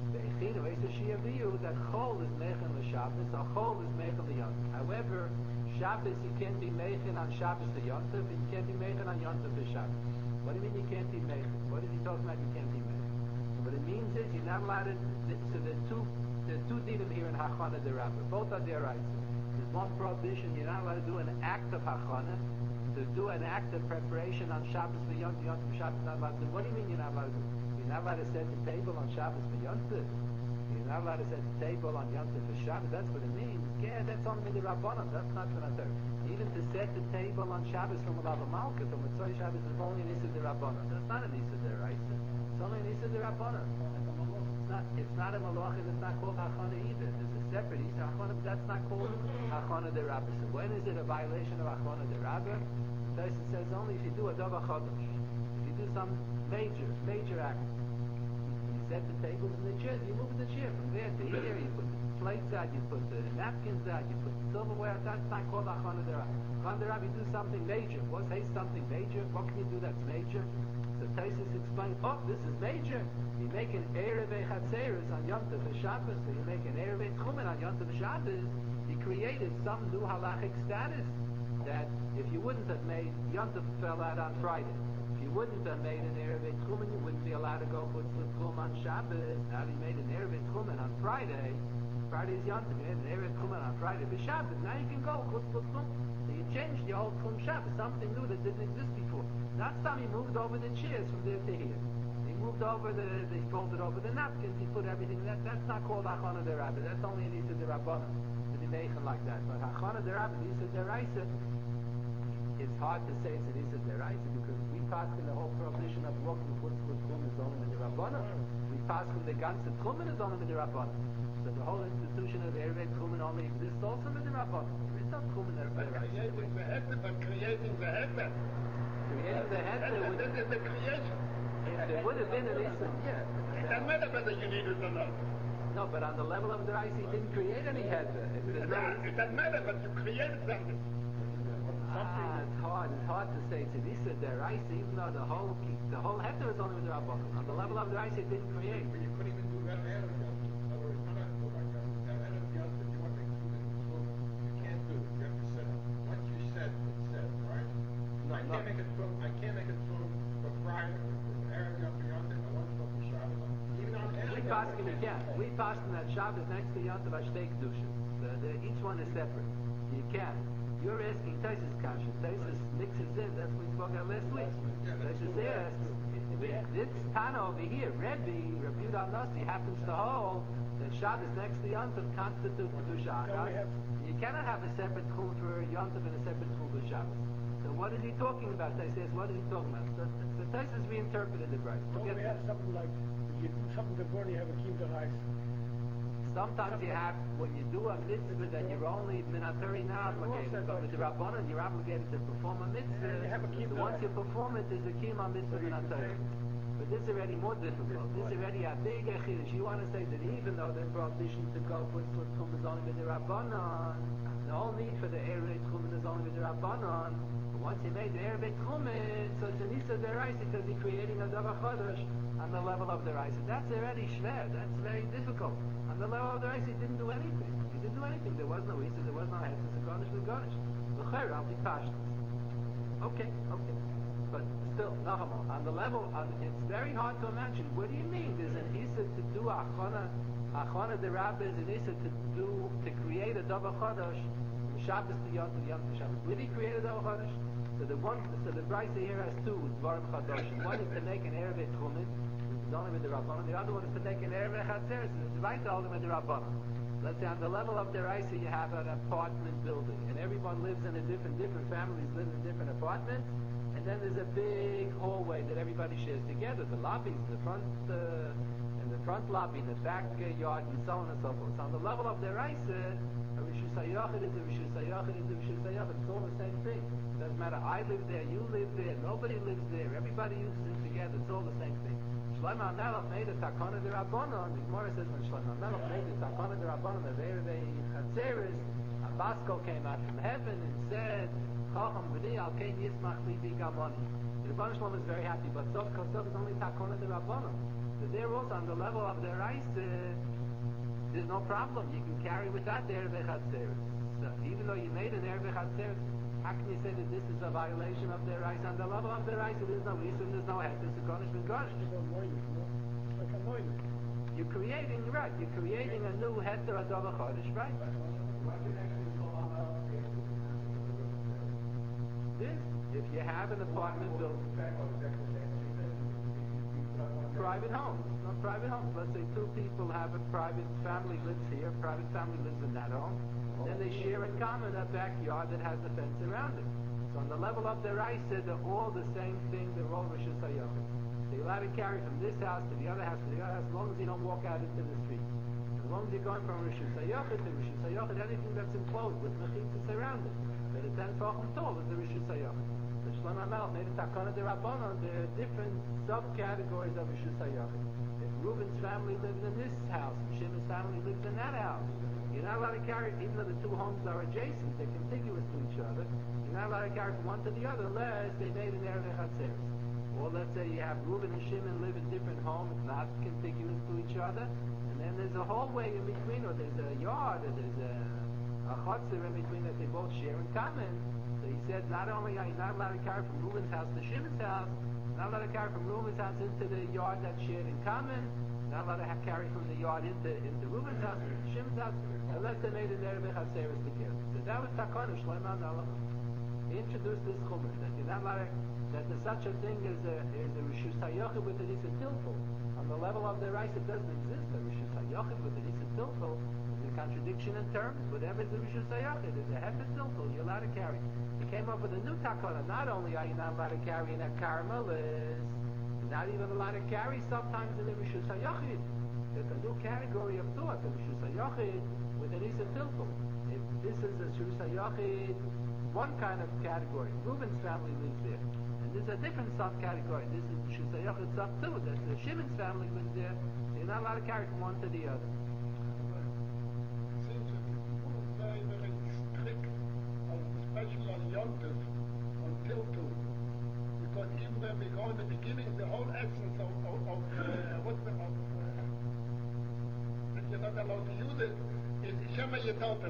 that Chol is Mechan l'Shabbos, or Chol is Mechan l'Yom Tov. However, Shabbos you can't be Mechan on Shabbos to Yom Tov, and you can't be Mechan on Yom Tov to Shabbos. What do you mean you can't be Mechan? What is he talking about you can't be Mechan? What it means is you're not allowed to, so there are two, there are two dinim here in Hachana Derabah. Both are their rights. There's one prohibition, you're not allowed to do an act of Hachana, to do an act of preparation on Shabbos for Yom Tov, Yom Tov Shabbos not allowed to do. What do you mean you're not allowed to do? You're not allowed to set the table on Shabbos for Yom Tov. You're not allowed to set the table on Yom Tov for Shabbos. That's what it means. Yeah, that's only the Rabbanon. That's not the Natar. Even to set the table on Shabbos from Malav Malka, from Mitzvah Shabbos, is only an Issa de Rabbanon. That's not an Issa de Raisa. It's only an Issa de Rabbanon. It's not. It's not a Malach, and it's not called Hachana either. There's a separate Issa Hachana, but that's not called Hachana de Rabbah. So when is it a violation of Hachana de Rabbah? The Taisa says only if you do a Dava Chodesh. If you do some major, major act. Set the tables and the chairs, you move the chair from there to here, you put the plates out, you put the napkins out, you put the silverware out. That's not called Achana Derab. Achana Derab, you do something major. What say something major? What can you do that's major? So Taisus explains, oh, this is major. You make an Erev Chatzeres on Yom Tov Shabbos, so you make an Erev Tchumen on Yom Tov Shabbos, you created some new halachic status that if you wouldn't have made, Yom Tov fell out on Friday. You wouldn't have made an Erev Tchumen, you wouldn't be allowed to go put the Tchum on Shabbos. Now you made an Erev Tchumen on Friday. Friday is Yom Tov. You made an Erev Tchumen on Friday for Shabbos. Now you can go put the Tchum. So you changed your whole Tchum Shabbos, something new that didn't exist before. Not some he moved over the chairs from there to here. He moved over the, they folded over the napkins, he put everything, that, that's not called Hachana Derabah. That's only an Issa Derabbanan to be making like that. But Hachana Derabah, Issa Deraisa, it's hard to say it's an Issa Deraisa because we pass in the whole prohibition of walking chutz l'tchum is only in the Rabbanan. We pass in the ganze Tchumen is only in the Rabbanan. So the whole institution of Erev Tchumen only exists also in the Rabbanan. There is no Tchumen Deraisa. Creating the heter, but creating the heter. Creating the heter would... This is the creation. If there would have been an Issa, yeah. It doesn't matter whether you need it or not. No, but on the level of the Deraisa, he didn't create any heter. It, It doesn't matter, but you created something. Ah, it's hard. It's hard to say to this that the rice, even though the whole the whole heter is only with the Rabbanan. On the level of the rice, it didn't create. But you couldn't even do that ahead of Yom Tov. In other words, not go back down. Ahead of Yom Tov, you want to do the Tchum. You can't do it. You have to set. Once you set it from, I can't make it from, for Friday, from Erev Yom Yom, and one from the Shabbos. Even on We Erev pass you can't. We pass that Shabbos next to Yom Tov Ashtei Kedusha. The, the, each one is separate. You can't. You're asking Taisus Kasha. Taisus mixes in. That's what we spoke about last week. Taisus asks, this Tana over here, Rebbe, Rabbi Yehuda Nasi, happens to hold that Shabbos next to Yom Tov constitutes Kedusha. You cannot have a separate tchum for Yom Tov and a separate tchum for Shabbos. So what is he talking about? Taisus says, what is he talking about? So, so Taisus reinterpreted the Bryce. Don't we have something like, you do something to burn, you have a keep the rice. Sometimes you have, when you do a mitzvah that you're only minatari not obligated, but with the Rabbanan you're obligated to perform a mitzvah. Yeah, you have a the kiyum once d'oraisa. you perform it, there's a kiyum mitzvah minatari. But this is already more difficult. This is already a big chiddush. You want to say that even though the prohibition to go for tchum is only with the Rabbanan, the whole need for the Erevei tchum is only with the Rabbanan. But once you made the Erevei tchum, so it's an Isa d'oraisa because you're creating a davar chodesh on the level of the Raisa. That's already shver. That's very difficult. On the level of the Raisa, he didn't do anything. He didn't do anything. There was no Isa, there was no Hetzes, a garnish, no garnish. L'cher, I'll be pashtas. Okay, okay. But still, Nachamon, on the level, on, it's very hard to imagine. What do you mean? There's an Isa to do Achona, Achona the Rabbi is an Isa to do, to create a Davar Chodesh, from Shabbos to Yom to Yom to Shabbos. Did he create a Davar Chodesh? So the one, so the Brisa here has two Dvarim Chadoshim. One is to make an Erevei Tchumin, which is only with the Rabbanon. The other one is to make an Erevei Chatzeres, which is right only with the Rabbanon. Let's say on the level of the Raisa you have an apartment building, and everyone lives in a different, different families live in different apartments, and then there's a big hallway that everybody shares together, the lobbies, the front, uh, and the front lobby, and the back uh, yard, and so on and so forth. So on the level of the Raisa, a Rishus HaYachid is a Rishus HaYachid is a Rishus HaYachid. It's all the same thing. Doesn't matter. I live there, you live there, nobody lives there. Everybody uses it together. It's all the same thing. Shlomo HaMelech made a takana de Rabbanon. The Gemara says when Shlomo HaMelech made the takana de Rabbanon, the Erevei Chatzeres, a Basko came out from heaven and said, Chacham b'ni al kein yismach libi gamoni. The Rebbeinu Shalom is very happy, but Sof Kol Sof is only takana de Rabbanon. So there also on the level of the Raisa, there's no problem. You can carry without the Erevei Chatzeres. So even though you made an Erevei Chatzeres, how can you say that this is a violation of the Raisa? On the level of the Raisa, there's no Yisum, there's no Het, it's a garnish and garnish. Like a noise. You're creating, right, you're creating a new Het or a Davar Chodesh, right? This, if you have an apartment built, private homes, not private homes. Let's say two people have a private family lives here, private family lives in that home. Then they share in common a backyard that has a fence around it. So on the level of the Raisa, they're all the same thing, they're all Rishus HaYachid. So you're allowed to carry from this house to the other house to the other house, as long as you don't walk out into the street. As long as you're going from Rishus HaYachid to Rishus HaYachid, anything that's enclosed with mechitzas around it. But it's ten tefachim tall is the Rishus HaYachid. So Shlomo HaMelech made a takana de Rabbanon, there are different subcategories of Rishus HaYachid. If Reuben's family lives in this house, and Shimon's family lives in that house, you're not allowed to carry, even though the two homes are adjacent, they're contiguous to each other, you're not allowed to carry from one to the other unless they made an Erevei Chatzeres. Or let's say you have Reuben and Shimon live in different homes, not contiguous to each other, and then there's a hallway in between, or there's a yard, or there's a, a chutzner in between that they both share in common. So he said, not only are you not allowed to carry from Reuben's house to Shimon's house, not allowed to carry from Reuben's house into the yard that's shared in common, not allowed to have carry from the yard into into Reuben's house, into Shimon's house, unless they made an Erevei Chatzeres together. So that was takana Shlomo HaMelech. He introduced this chumrah that you're not allowed to, that there's such a thing as a is a Rishus HaYachid with an Isa Tilful. On the level of the Raisa, it doesn't exist. A Rishus HaYachid with an Isa Tilful is a contradiction in terms. Whatever is a Rishus HaYachid is a Hefer Tilful. You're allowed to carry. He came up with a new takana. Not only are you not allowed to carry in a Carmelis, you're not even allowed to carry sometimes in a Rishus HaYachid. There's a new category of thought, a Rishus HaYachid with an Isa Tilful. If this is a Rishus HaYachid, one kind of category, Reuben's family lives there. And there's a different subcategory. This is Rishus HaYachid sub two, that the Shimon's family lives there. So you're not allowed to carry from one to the other. It seems that it's very, very strict, on, especially on Yom Tov, on Tiltul. Because even when we go in the beginning, the whole essence of, of, of uh, what's the, of, uh, that you're not allowed to use it, is Shema Yitotem.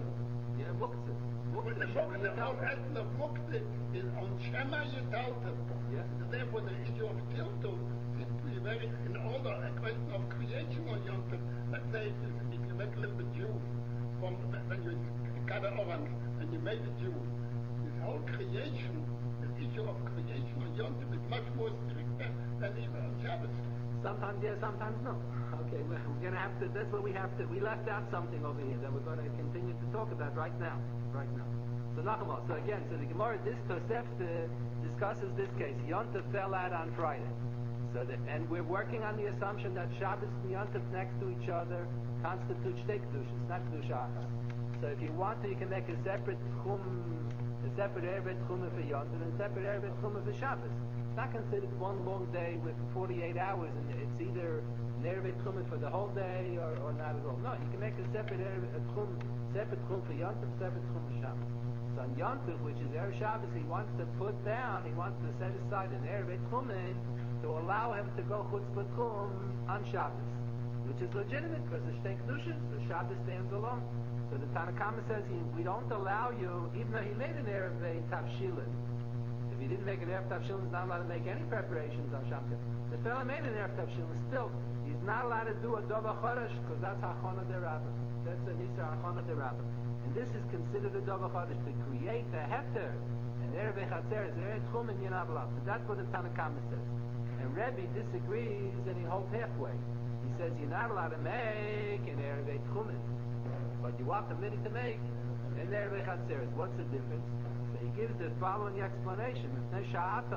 Yeah, muktzah. With the Muktzah, muktzah, the whole Shema essence of muktzah is on Shema Yitaltel. Yeah. So therefore, the issue of tiltul seems to be very, in order, a question of creation on Yom Tov. Let's say if you, if you make a little bit juice from when you cut an orange and you make a juice, this whole creation, the issue of creation on Yom Tov is much more stricter than even on Shabbos. Sometimes yes, sometimes no. Okay, we're, we're going to have to, that's what we have to, we left out something over here that we're going to continue to talk about right now. Right now. So Nachama, so again, so the Gemara, this Tosefta discusses this case. Yom Tov fell out on Friday. So the, and we're working on the assumption that Shabbos and Yom Tov next to each other constitute Shtei Kedushas, not Kedusha Achas. So if you want to, you can make a separate Tchum, a separate Erev Tchum for Yom Tov and a separate Erev Tchum for Shabbos. It's not considered one long day with forty-eight hours, and it's either an Erev Tchum for the whole day or, or not at all. No, you can make a separate Erev Tchum, separate Tchum for Yom Tov, separate Tchum for Shabbos. So on Yom Tov, which is Erev Shabbos, he wants to put down, he wants to set aside an Erev Tchumin to allow him to go Chutz L'Tchum on Shabbos, which is legitimate because the Shtei Kedushas, the Shabbos stands alone. So the Tanna Kama says he, we don't allow you, even though he made an Erev Tavshilin. If he didn't make an Erev Tavshilin, he's not allowed to make any preparations on Shabbos. The fellow made an Erev Tavshilin, still, he's not allowed to do a Dova Chodesh because that's Hachana Derabah. That's a Nisa Hachana Derabah. And this is considered a Dova Chodesh, to create a Heter, an Erev Chatzeres, Erev Tchumin, you're not allowed. So that's what the Tanna Kama says. And Rebbe disagrees and he holds halfway. He says you're not allowed to make an Erev Tchumin, but you are permitted to make an Erev Chatzeres. What's the difference? So he gives the following explanation. It says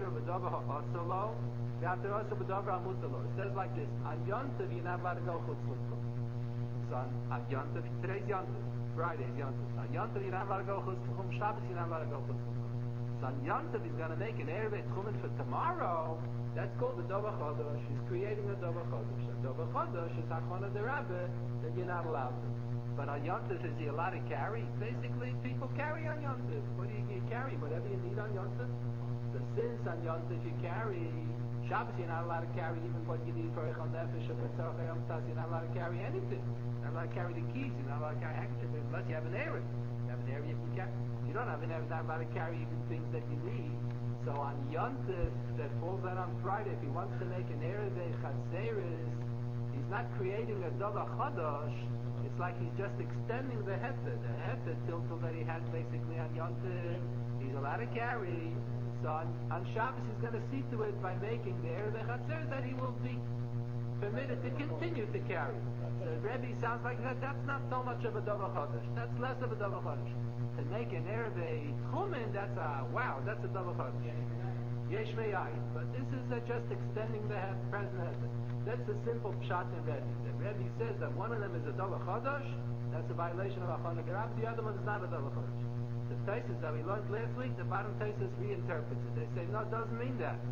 like this: on Yom Tov you're not allowed to go Chutz L'Tchum. So on, on Yom Tov, today's Yom Tov, Friday is Yom Tov. On Yom Tov you're not allowed to go Chutz L'Tchum. Shabbos you're not allowed to go Chutz L'Tchum. So on Yom Tov he's going to make an Erev Tchumin for tomorrow. That's called the Dova Chodesh. He's creating a Dova Chodesh. A Dova Chodesh is Hachana Derabah that you're not allowed to. But on Yom Tov, is he allowed to carry? Basically, people carry on Yom Tov. What do you, you carry? Whatever you need on Yom Tov. So since on Yom Tov you carry, Shabbos you're not allowed to carry even what you need for Echel Nefesh or for Tzarech Yom Tov. You're not allowed to carry anything. You're not allowed to carry the keys. You're not allowed to carry handkerchiefs unless you have an Erev. You have an Erev you can carry. If you don't have an Erev, you're not allowed to carry even things that you need. So on Yom Tov, that falls out on Friday, if he wants to make an Erev Chatzeres, he's not creating a Dova Chodesh. It's like he's just extending the Heter. The Heter tiltul that he has basically on Yom Tov, he's allowed to carry. So on, on Shabbos he's going to see to it by making the Erev Chatzeres that he will be permitted to continue to carry. So Rebbe sounds like that. That's not so much of a Dova Chodesh. That's less of a Dova Chodesh. To make an Erev Tchumin, that's a, wow, that's a Dova Chodesh. Yesh Me'ayin. But this is uh, just extending the head, present Heter. That's a simple pshat in Rebbe. The Rebbe says that one of them is a Dova Chodesh, that's a violation of Hachana Derabah, the other one is not a Dova Chodesh. The Taisus that we learned last week, the bottom Taisus reinterprets it. They say, no, it doesn't mean that.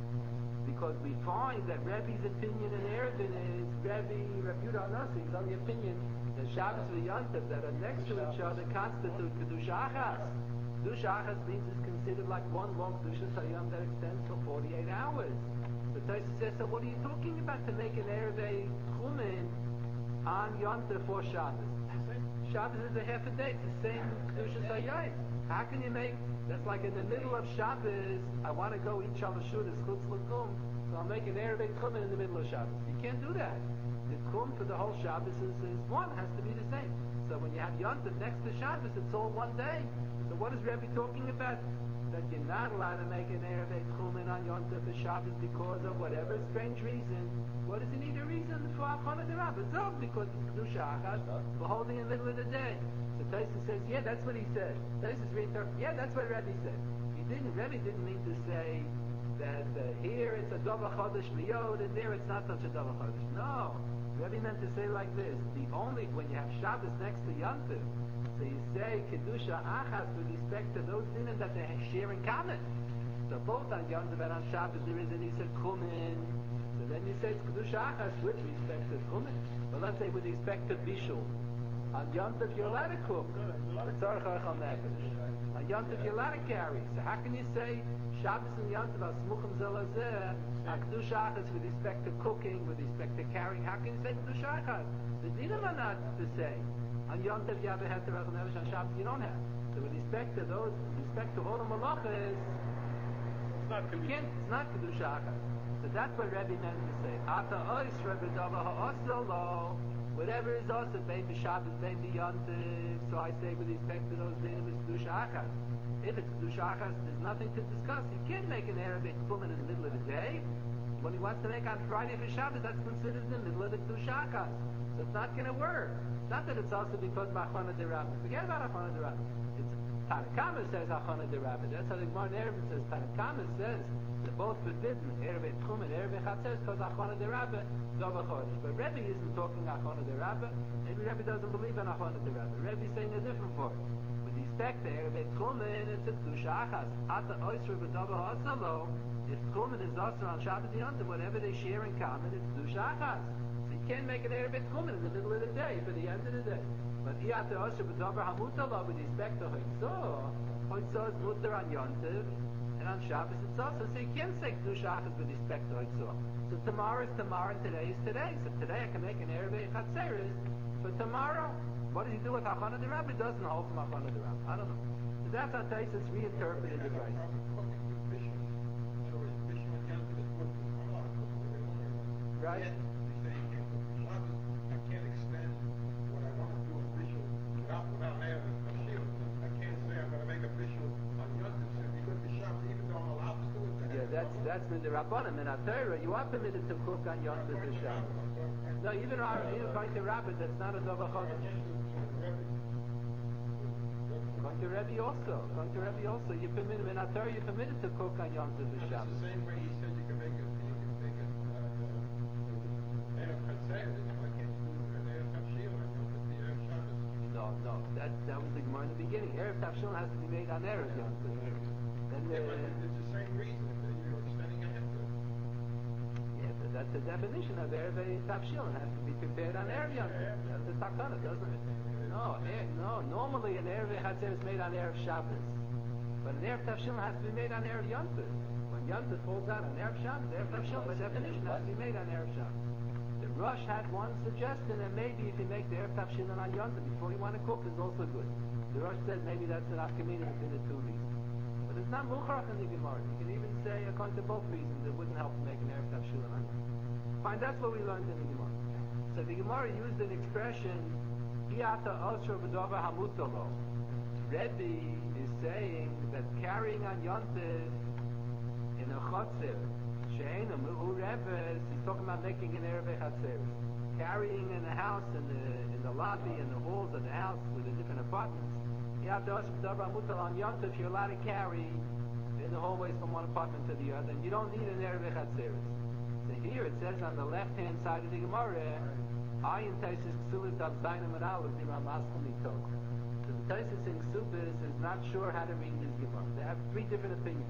Because we find that Rebbe's opinion in Erevin is Rebbe, Rebbe Yehuda Hanassi, is on the opinion that Shabbos and Yom Tov that are next to each other constitute Kedusha Achas. Kedusha Achas means it's considered like one long Kedusha Sayyam that extends for forty-eight hours. The Taisus says, so what are you talking about to make an Erev Tchumin on Yom Tov for Shabbos? Shabbos is a half a day. It's the same Kedusha Sayyam. How can you make, that's like in the middle of Shabbos, I want to go eat Shalashut, it's Chutz L'Tchum, so I'll make an Erev Tchumin in the middle of Shabbos. You can't do that. The Tchum for the whole Shabbos is, is one, has to be the same. So when you have Yom Tov next to Shabbos, it's all one day. So what is Rebbe talking about? That you're not allowed to make an Erev Tchumin on Yom Tov for Shabbos because of whatever strange reason. What does he need a reason for Hachana Derabah? So because it's Kedusha Achas, we're holding in the middle of the day. So Taisus says, yeah, that's what he said. Taisus reinterprets, yeah, that's what Rebbe said. He didn't, Rebbe didn't mean to say that uh, here it's a Dova Chodesh Miyod and there it's not such a Dova Chodesh. No. Rebbe meant to say like this. The only, when you have Shabbos next to Yom Tov, so you say Kedusha Achas with respect to those dinim that they share in common. So both on Yom Tov and on Shabbos there is an Isser Kumin. So then you say it's Kedusha Achas with respect to Kumin. But let's say with respect to Bishul. On Yom Tov, you're allowed to cook. Tzarech Eichel Nefesh. On Yom Tov, you're allowed to carry. So how can you say Shabbos and Yom Tov, Smuchim Zelazeh, Akdush Achas with respect to cooking, with respect to carrying? How can you say Akdush Achas? The dinim are not the same. On Yom Tov, you have a Heter Eichel Nefesh. On Shabbos, you don't have. So with respect to those, with respect to all the malachas, you can't. It's not Kedusha Achas. So that's what Rebbe meant to say. Ata ois Rebbe Dava ha'oslo. Whatever is also, maybe Shabbos, maybe Yom Tov. So I say with respect to those dinim is Kedusha Achas. If it's Kedusha Achas, there's nothing to discuss. You can't make an Arabic Tchumen in the middle of the day. When he wants to make on Friday for Shabbos, that's considered in the middle of the Kedusha Achas. So it's not going to work. It's not that it's also because of Achana Derabba. Forget about Achana Derabba. It's Tanakama says Achana Derabba. That's how the Gemara in Erevin says. Tanakama says they're both forbidden. Erev Tchumen, Erev Chatzos, because Achana Derabba, Dova Chodesh. But Rebbe isn't talking Achana Derabba. Maybe Rebbe doesn't believe in Achana Derabba. Rebbe's saying a different part. With respect to Erev Tchumen, it's a Kedusha Achas. Ata Oisra B'Dova Hasalo. If Tchumen is also on Shabbat Yom Tov, whatever they share in common, it's Kedusha Achas. So you can't make an Erev Tchumen in the middle of the day for the end of the day. But Iyata Oisra B'Dova Hamutala, with respect to Hoitzah, Hoitzah is mutter on Yom Tov, and on Shabbos it's also. So you can't say Kedusha Achas with respect to Hoitzah. So tomorrow is tomorrow, and today is today. So today I can make an Erev Chatzeres, but tomorrow, what does he do with Achana Derabba? He doesn't hold from Achana Derabba. I don't know. So that's how Taisus reinterpreted the price. Right? You say you can't cook for Shabbos. I can't extend what I want to do official without without adding a shield. I can't say I'm going to make official on Yom Tov simply because the Shabbos, even though I'm allowed to do it. Yeah, that's that's in the Rabbanim. In Torah, you are permitted to cook on Yom Tov for Shabbos. No, even even according to Rabbit, that's not a Dova Chodesh. According to Rebbe also. According to Rebbe also, you're permitted in Torah. You're permitted to cook on Yom Tov for Shabbos. It's the same way he said you can make it. You can make it. No, no, that that was the Gemara in the beginning. Erev Tavshilin has to be made on Erev Yom Tov. Then Yeah, uh, but it's the same reason that you're extending ahead to it. yeah, but that's the definition of Erev Tavshilin. Has to be prepared on Erev Yom Tov. That's the takana, doesn't it? No, er, no. Normally an Erev Hatzer is made on Erev Shabbos, but an Erev Tavshilin has to be made on Erev Yom Tov. When Yom Tov falls out on Erev Shabbos, Erev Tavshilin by definition has to be made on Erev Shabbos. The Rosh had one suggestion that maybe if you make the Erev Tavshilin on Yom Tov before you want to cook is also good. The Rosh said maybe that's an afkamina between the two reasons. But it's not Mucharach in the Gemara. You can even say, according to both reasons, it wouldn't help to make an Erev Tavshilin on Yom Tov. Fine, that's what we learned in the Gemara. So the Gemara used an expression, Iyata Osra B'Dova Hamutalo. Rebbe is saying that carrying on Yom Tov in a chotzer, She'ena Mu'u Reves, he's talking about making an Erev Chatzeres. Carrying in the house, in the in the lobby, in the halls of the house with the different apartments. Iyata Osra B'Dova Hamutalo on Yom Tov, you're allowed to carry in the hallways from one apartment to the other, and you don't need an Erev Chatzeres. So here it says on the left-hand side of the Gemara, Ayin Taisis Ksulis Dal Zainam and Aleph Di Ramas Chumito. So the Taisis in Ksubis is not sure how to read this Gemara. They have three different opinions.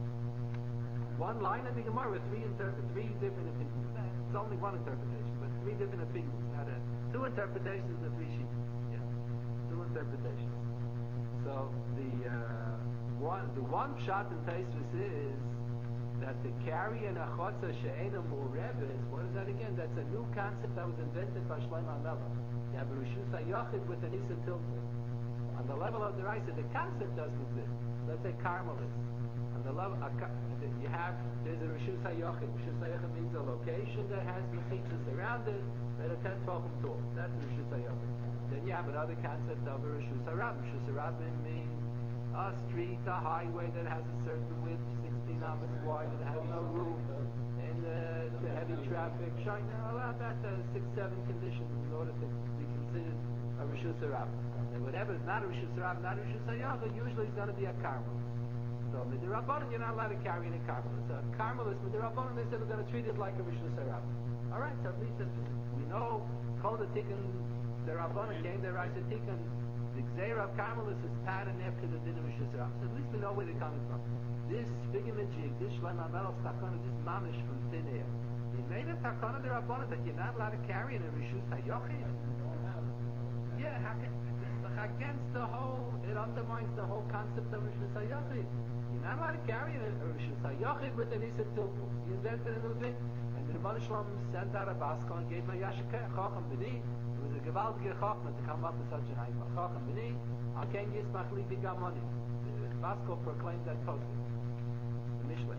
One line in the Gemara with three inter- three different opinions. It's only one interpretation, but three different opinions. Not a, two interpretations of three sheets. Yeah, two interpretations. So the uh, one the one shot in Taisis is that the carry in a chotzer she'ena mu'reves, what is that again? That's a new concept that was invented by Shlomo HaMelech. You have a Rishus HaYachid with an Isa Tilton. On the level of the Raisa, the concept doesn't exist. Let's say Carmelis. On the level, a, you have, there's a Rishus HaYachid. Rishus HaYachid means a location that has mechitzas around it that are ten, twelve tall. That's a Rishus HaYachid. Then you have another concept of a Rishus HaRabim. Rishus HaRabim means a street, a highway that has a certain width, sixteen amos wide, and has no roof, and uh, the heavy traffic. Showing now allow that uh, six, seven conditions in order to be considered a Rishus HaRabim. And whatever is not a Rishus HaRabim, not a Rishus HaYachid, usually it's going to be a Carmel. So Midirabbanan, you're not allowed to carry in a Carmel. So a Carmel is Midirabbanan, they said we're going to treat it like a Rishus HaRabim. All right, so at least it's, we know, called the Tikkun, the Rabbanan came, the Raisa Tikkun. The Gzeira of Carmelis is patterned after the din of Rishus HaRabim. So at least we know where they're coming from. This Figimajig, this Shlomo HaMelech's takana, this mamish from thin air. He made a takana the Rabbanan that you're not allowed to carry in a Rishus HaYachid. Yeah, how can, it's against the whole, it undermines the whole concept of Rishus HaYachid. You're not allowed to carry a Rishus HaYachid with an Isa Tilpul. You invented a new thing. And the Rebbeinu Shalom sent out a Baskal and gave my Yashikeh, Chacham B'ni. It was a Gewaltige Chachma to come up with such an Eichel. Chacham B'ni, Al Ken Yismach Li Bigamoni. The Baskal proclaimed that posting. The Mishlei.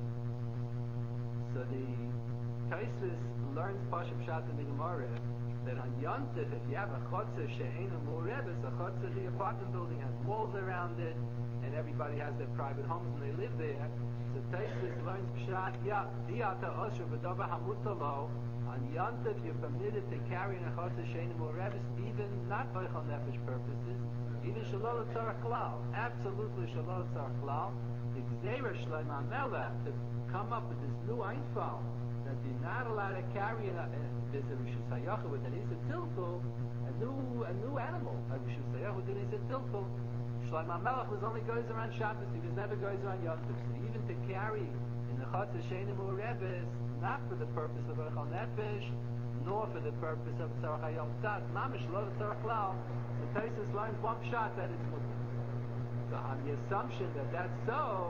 So the Taisus learns Pashup Pshat in the Gemara that on Yontif, if you have a Chotzer She'ena Murebes, a Chotzer, the apartment building has walls around it, and everybody has their private homes and they live there. So Taisus learns Pshat, yeah, Diata Osher V'dova Hamutalo, on Yontif you're permitted to carry in a Chotzer She'ena Murebes, even not for Eichel Nefesh purposes, even Shalol Tzarech Klal, absolutely Shalol Tzarech Klal. The Gzeira Shloim HaMelech to come up with this new Einfall that you're not allowed to carry in a, uh, there's a Rishus HaYachid with an Isa Tilpul, a new a new animal, a Rishus HaYachid with an Isa Tilpul. Shloim HaMelech was only goes around Shabbos, he was never goes around Yom Tov. So even to carry in the Chotzer She'ena Murebes, not for the purpose of Eichel Nefesh, nor for the purpose of Tzarech HaYom Tzad, Mamish Lo Tzarech Klal, so Taisus learns one shot that it's mutter. So on the assumption that that's so,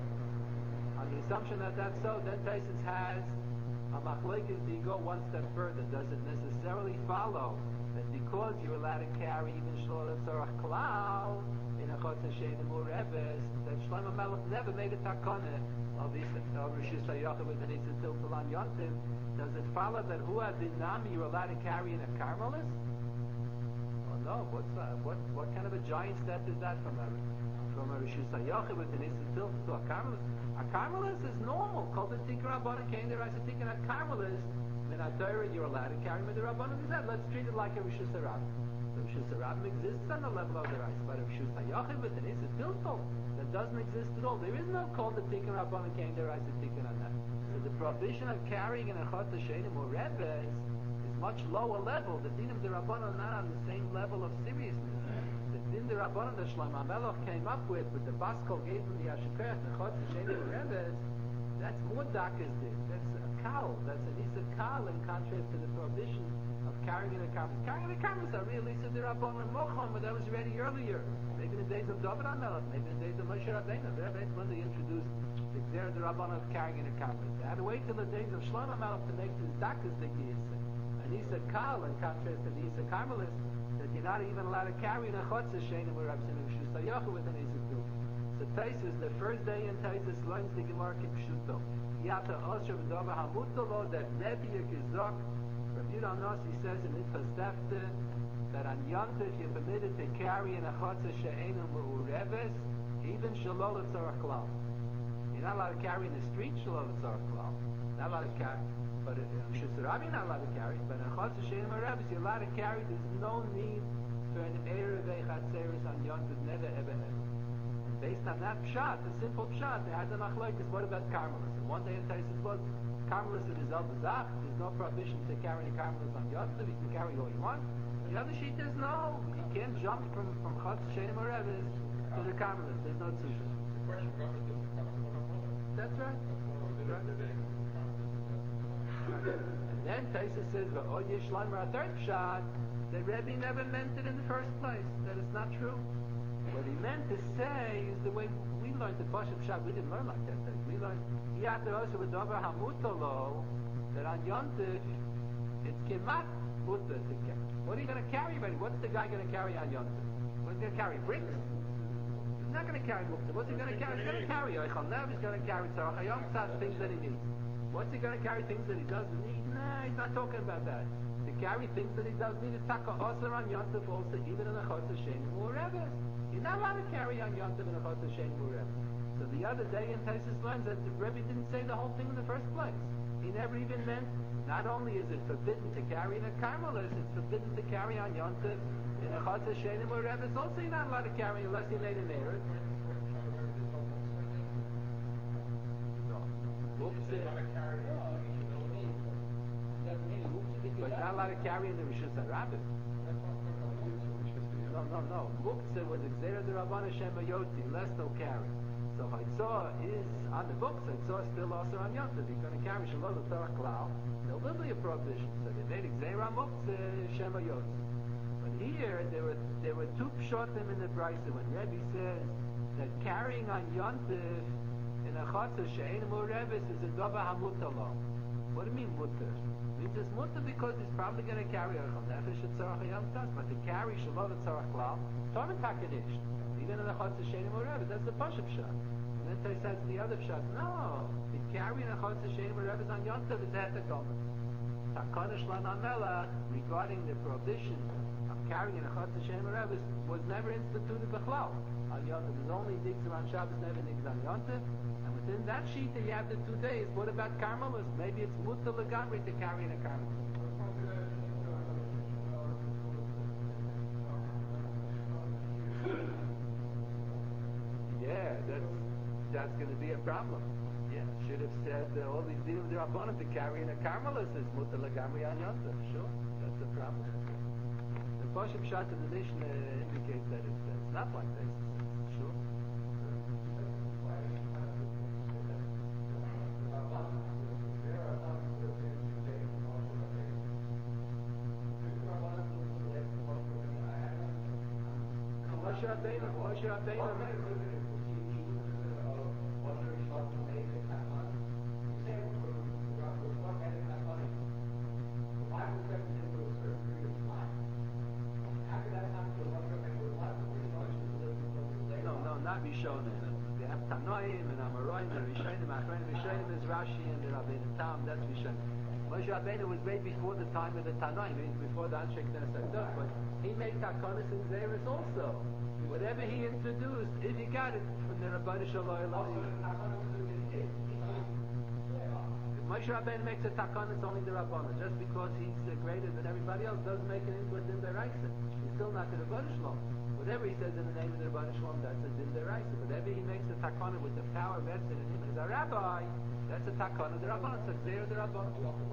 on the assumption that that's so, then Taisus has a machlekes. Do you go one step further? Does it necessarily follow that because you're allowed to carry even Shalol Tzarech Klal in a Chotzer She'ena Murebes, that Shlomo Melech never made a takana of Rishus HaYachid with an Isa Tilpul on Yontiv? Does it follow that Hua Dinami you're allowed to carry in a Carmelis? Oh no, what's that? What what kind of a giant step is that from a from a Rishus HaYachid with an Isa Tilpul to a Carmelis? A Carmelis is normal. Called the Tikkur Rabbanan came there. I said, Tikkur a Carmelis. In a Torah, you're allowed to carry with the Rabbanan. He said, let's treat it like a Rishus HaRabim. The Rishus HaRabim exists on the level of the rice, but a Rishus HaYachid with an Isa Tilpul that doesn't exist at all. There is no called the Tikkur Rabbanan came there. I said, Tikkur on that. So the prohibition of carrying in a Chotzer She'ena Murebes is much lower level. The Dinim the Rabbanan are not on the same level of seriousness. The Din the Rabbanan that Shlomo HaMelech came up with, with the Baskal gave him the Yashikeh, the Chotzer She'ena Murebes, that's more Dakas Din. That's a Kal. That's an Isa Kal in contrast to the prohibition of carrying in a Karmelis. Carrying in a Karmelis are real Isa the Rabbanan Mochon, but that was already earlier. Maybe in the days of David HaMelech, maybe in the days of Moshe Rabbeinu. That's when they introduced the Gzer the Rabbanan of carrying in a Karmelis. They had to wait till the days of Shlomo HaMelech to make this Dakas Din Yisa. An Isa Kal in contrast to the Isa Karmelis, that you're not even allowed to carry in a Chotzer She'ena Murebes in a Rishus HaYachid with an Isa Tilpul. So Taisus, the first day in Taisus, learns the Gemara Kipshuto. Yata Osher V'dova Hamutalo, that Rebbe Yekizok, Rabbi Yudah Nossi says in Mitzvah Stefte, that on Yontif you're permitted to carry in a Chotzer She'ena Murebes, even Shalol Tzarech Klal. You're not allowed to carry in the street Shalol Tzarech Klal. Not allowed to carry. But in Rishus HaRabim you're not allowed to carry. But in Chotzer She'ena Murebes you're allowed to carry. There's no need for an Erev Eichatzeres on Yontif, never ever ever. Based on that pshat, the simple pshat, they had the machlokes. What about Carmelis? And one day in Taisus was Carmelis in his Elbazach. There's no prohibition to carry a Carmelis on Yontif. You can carry all you want. The other sheet is no. You can't jump from from Chotzer She'ena Murebes to the Carmelis. There's no tzusha. The question got me to That's right. Right. And then Taisus says, "V'od yishlam a third pshat." The Rebbe never meant it in the first place. That it's not true. What he meant to say is the way we learned the Pashup Pshat. We didn't learn like that. We learned Yata Osher V'dova Hamutalo, that on Yontif it's kemat mutter to carry. What are you going to carry, buddy? What's the guy going to carry on Yontif? What's he going to carry? Bricks? He's not going to carry muktzah. What's he going to carry? He's going to carry Eichel Nev. He's going to carry Tzarech HaYom Tzad, things that he needs. What's he going to carry? Things that he doesn't need? Nah, he's not talking about that. To carry things that he does need is taka osir on Yontif also, even in a Chotzer She'ena Murebes. You're not allowed to carry on Yontif in a Chotzer She'ena Murebes. So the other day in Taisus learns that the Rebbe didn't say the whole thing in the first place. He never even meant, not only is it forbidden to carry in a Carmelis, it's forbidden to carry on Yontif in a Chotzer She'ena Murebes. Also you're not allowed to carry unless you made an error. No. Muktzah. But you're not allowed to carry in the Rishus HaRabim. No, no, no. Muktzah was Gzeira D'Rabbanan Shema Yotzi, less no carry. So Haitzah is on the books. Haitzah is still also on Yontif. You're going to carry Shalol Tzarech Klal. There will be a prohibition. So they made Gzeira Muktzah Shema Yotzi. But here there were there were two pshatim in the brisa when Rebbe says that carrying on yontif in a chatzah she'ein mureves is a dava hamutalo. What do you mean mutter? It means it's mutter because he's probably going to carry a nefesh etzarach yontas, but to carry shalom etzarach klal, torment takanish. Even in a chatzah she'ein mureves, that's the pashup pshat. And then they says the other pshat, no, the carrying a chatzah she'ein mureves on yontif is a hetagomet. Takana Shlomo Melech regarding the prohibition of carrying a chatzah she'ein mureves was never instituted b'chlal. On Yontif, there's only digs around Shabbos, never digs on Yontif. And within that sheet, you have the two days. What about Carmelis? Maybe it's mutter legamri to carry in a Carmelis. Yeah, that's that's going to be a problem. Yeah, should have said uh, all these deals are upon to carry in a Carmelis is mutter legamri on Yontif. Sure, that's a problem. The Pashup Pshat in the Mishnah indicates that it's, it's not like this. Sure. Moshe Rabbeinu, Moshe Rabbeinu. No, no, not Rishonim. They have Tanoim and Amoraim and Rishonim, Achronim. Rishonim is Rashi and the Rabbeinu Tam. That's Rishonim. Moshe Rabbeinu was way before the time of the Tanoim, means before the Anshe Knesset Akdot, but he made Takonis and Zeres also. Whatever he introduced, if you got it from the Rabbanu Shalom, Moshe Rabbeinu makes a Takonis only the Rabbanu. Just because he's uh, greater than everybody else doesn't make it into a Din Deraisa. He's still not the Rabbanu Shalom. Whatever he says in the name of the Rabbanu Shalom, that's a Din Deraisa. Whatever he makes a Takonis with the power vested in him as a rabbi, that's a Takonis the Rabbanu. It's a Zera the Rabbanu.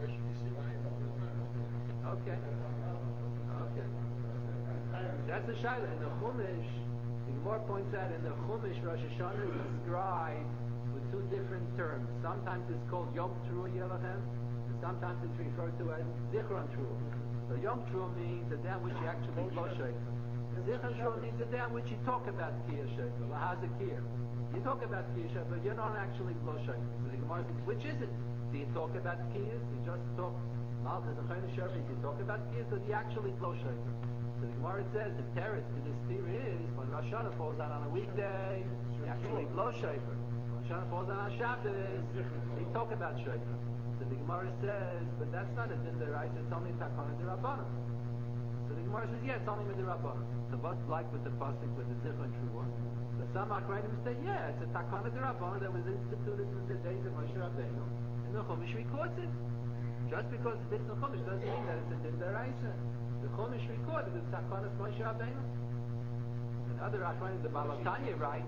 Okay. Okay. That's a Shaila. In the Chumash, the Gemara points out in the Chumash, Rosh Hashanah is described with two different terms. Sometimes it's called Yom Teruah Yelachem, and sometimes it's referred to as Zichron Teruah. So Yom Teruah means the day on which you actually blow shofar. Zichron Teruah means the day on which you talk about Kiyah Shofar, Lahazakir. You talk about Kiyah Shofar, but you don't actually blow shofar. So the Gemara says, which is it? Do you talk about Kiyah? You just talk. Mal Zechon Shofar. Do you talk about Kiyah? So do you actually blow shofar? So the Gemara says the teretz to this theory is when Rosh Hashanah falls out on a weekday, you actually blow shofar. When Rosh Hashanah falls out on Shabbos, they talk about shofar. So the Gemara says, but that's not a din deraisa, it's only takana d'Rabbanan. So the Gemara says, yeah, it's only with the Rabbanan. So what's like with the pasuk with the Zichron Teruah? So some Akrainim say, yeah, it's a takana d'Rabbanan that was instituted in the days of Moshe Rabbeinu, and the Chumash records it. Just because it's written in Chumash doesn't mean that it's a din deraisa. The Chumash recorded the Takanas Moshe Rabbeinu. Another Acharon, the Balatanya writes.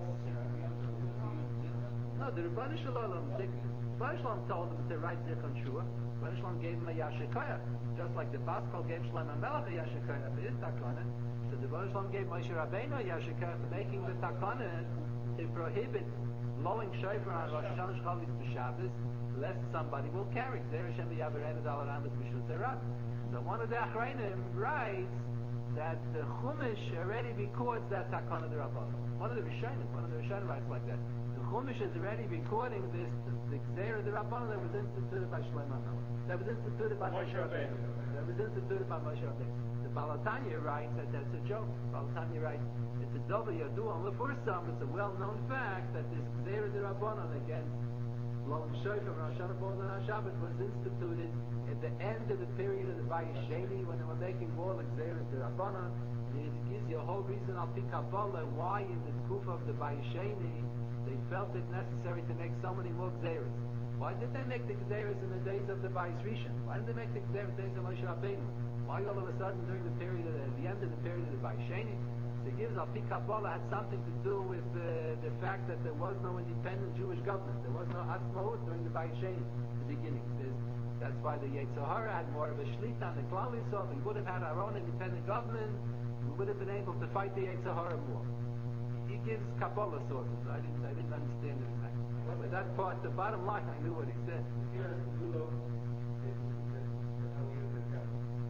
No, the Rabbanu Shalom, the Rabbanu Shalom told them to write Zichron Teruah. Rabbanu Shalom gave him a Yashikaya, just like the Baskal gave Shlomo Melech a Yashikaya for his Takana. So the Rabbanu Shalom gave Moshe Rabbeinu a Yashikaya for making the Takana to prohibit blowing shofar on Rosh Hashanah Shachavis b'Shabbos, lest somebody will carry. Zer Hashem v'yavarenu dal aramis b'shul terat. So one of the Achrayim writes that the Chumash already records that Takana d'Rabbanan. One of the Rishonim, one of the Rishonim writes like that. The Chumash is already recording this, the Gzeira d'Rabbanan that was instituted by Shlomo Melech. That was instituted by Moshe Rabbeinu. That was instituted by Moshe Rabbeinu. The Balatanya writes that that's a joke. Balatanya writes, it's a double yadu on the first time. It's a well-known fact that this Gzeira d'Rabbanan against blowing shofar on Rosh Hashanah falls on Shabbat was instituted at the end of the period of the Bayis Sheni when they were making more like Zeres the Rabbanan. And it gives you a whole reason al pi Kabbalah why in the Kufa of the Bayis Sheni they felt it necessary to make so many more Zeres. Why did they make the Zeres in the days of the Bayis Rishon? Why did they make the Zeres in the days of Moshe Rabbeinu? Why all of a sudden during the period of the, the end of the period of the Bayis Sheni? So it gives al pi Kabbalah had something to do with uh, the fact that there was no independent Jewish government. There was no Atzmaut during the Bayis Sheni, the beginning. There's, That's why the Yetzer Hara had more of a shlita on the Klal Yisrael. If we would have had our own independent government, we would have been able to fight the Yetzer Hara more. He gives Kabbalah sources. I didn't, I didn't understand it exactly. But that part, the bottom line, I knew what he said.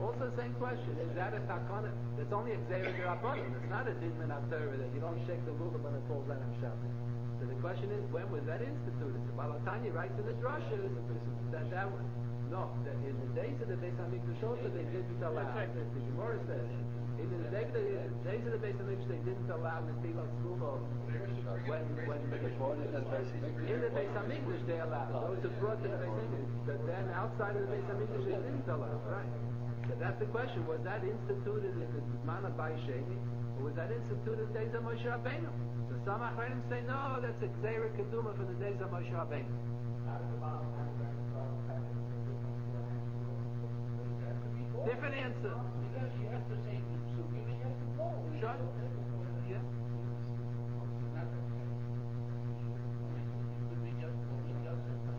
Also the same question, is that a takana? It's only a gzeira d'rabbanan. It's not a din min ha'torah that you don't shake the lulav when it falls down on Shabbos. So the question is, when was that instituted? The Balatanya writes in the drushes that that was, no, that in the days of the Beis HaMikdash also they didn't allow. The Gemara says, in the days of the, days of the Beis HaMikdash they didn't allow Netilas lulav when when they brought it in the Beis HaMikdash they allowed. Those who brought to the Beis HaMikdash, but then outside of the Beis HaMikdash they didn't allow. Right? So that's the question. Was that instituted in the Zman of Bai Sheni, or was that instituted in the days of Moshe Rabbeinu? So some Achronim say, no, that's a Gzeira Keduma from the days of Moshe Rabbeinu. Different answer. Because you have to say the Psukim, you have to go. Sure. Yeah. Not that way. It could be just, only just.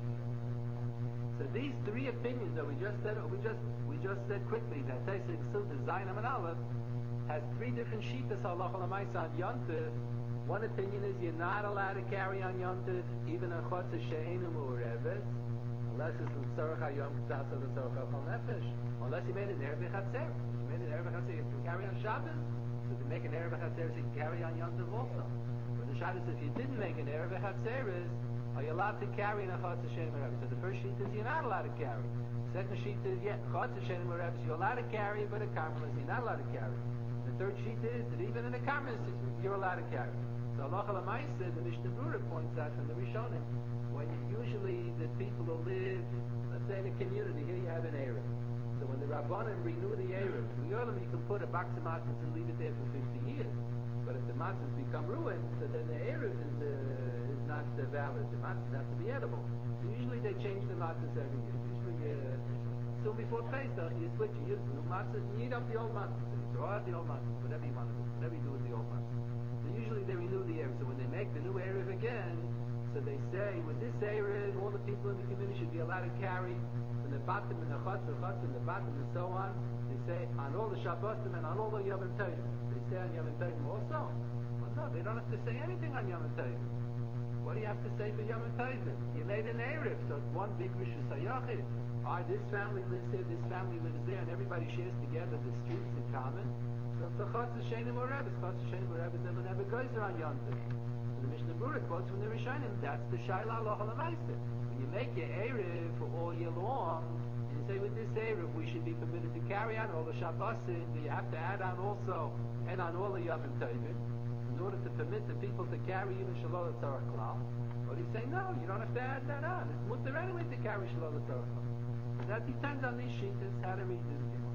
So these three opinions that we just said, we just we just said quickly that Taisik Sud Zayin Amid Aleph has three different shitas halacha l'maisa on Yontif. One opinion is you're not allowed to carry on Yontif even a chotzer she'enu mu'ureves, unless it's l'tzorach hayom k'tzatz or l'tzorach ha'chol nefesh, unless you made an erev b'chatzer. If you made an erev b'chatzer, you can carry on Shabbos. So to make an erev b'chatzer, you can carry on Yontif also. But the Shabbos, if you didn't make an erev b'chatzer, are you allowed to carry in a chotzer she'enu mu'ureves? So the first sheet is you're not allowed to carry. Second sheet is, yeah, chotzer she'enu mu'ureves, you're allowed to carry, but a karmelis, you're not allowed to carry. The third sheet is that even in a karmelis, you're allowed to carry. So Allah Lamaisa, the Mishnah Brura points out from the Rishonim, when you, usually the people who live, let's say in a community, here you have an Erev. So when the Rabbanim renew the Erev, you can put a box of matzahs and leave it there for fifty years. But if the matzahs become ruined, so then the Erev is, uh, is not uh, valid. The matzahs have to be edible. So usually they change the matzahs every year. Usually, uh, soon before Pesach, you switch, you use new matzahs, you eat up the old matzahs, so you throw out the old matzahs, whatever you want to do, whatever you do with the old matzahs. So usually they renew the Erev. So when they make the new Erev again, so they say, with this Erev, all the people in the community should be allowed to carry from the bottom and the chutz, the chutz, and the bottom, and so on. They say, on all the Shabbosim and on all the Yom Tovim. They say on Yom Tovim also. Well, no, they don't have to say anything on Yom Tovim. What do you have to say for Yom Tovim? You made an Erev, so it's one big Rishus HaYachid. Ah, this family lives here, this family lives there, and everybody shares together the streets in common. So it's a chotzer she'enu mu'ureves. Chotzer she'enu mu'ureves never never goes around Yontif. So the Mishnah Brura quotes from the Rishonim, that's the Shaila halacha l'maisa. When you make your Erev for all year long, and you say with this Erev we should be permitted to carry on all the Shabbosim, but you have to add on also, and on all the Yom Tovim, in order to permit the people to carry even Shalol Tzorach Klal. Or you say, no, you don't have to add that on. It's mutter anyway to carry Shalol Tzorach Klal. So that depends on these sheetahs, how to read this Gemara.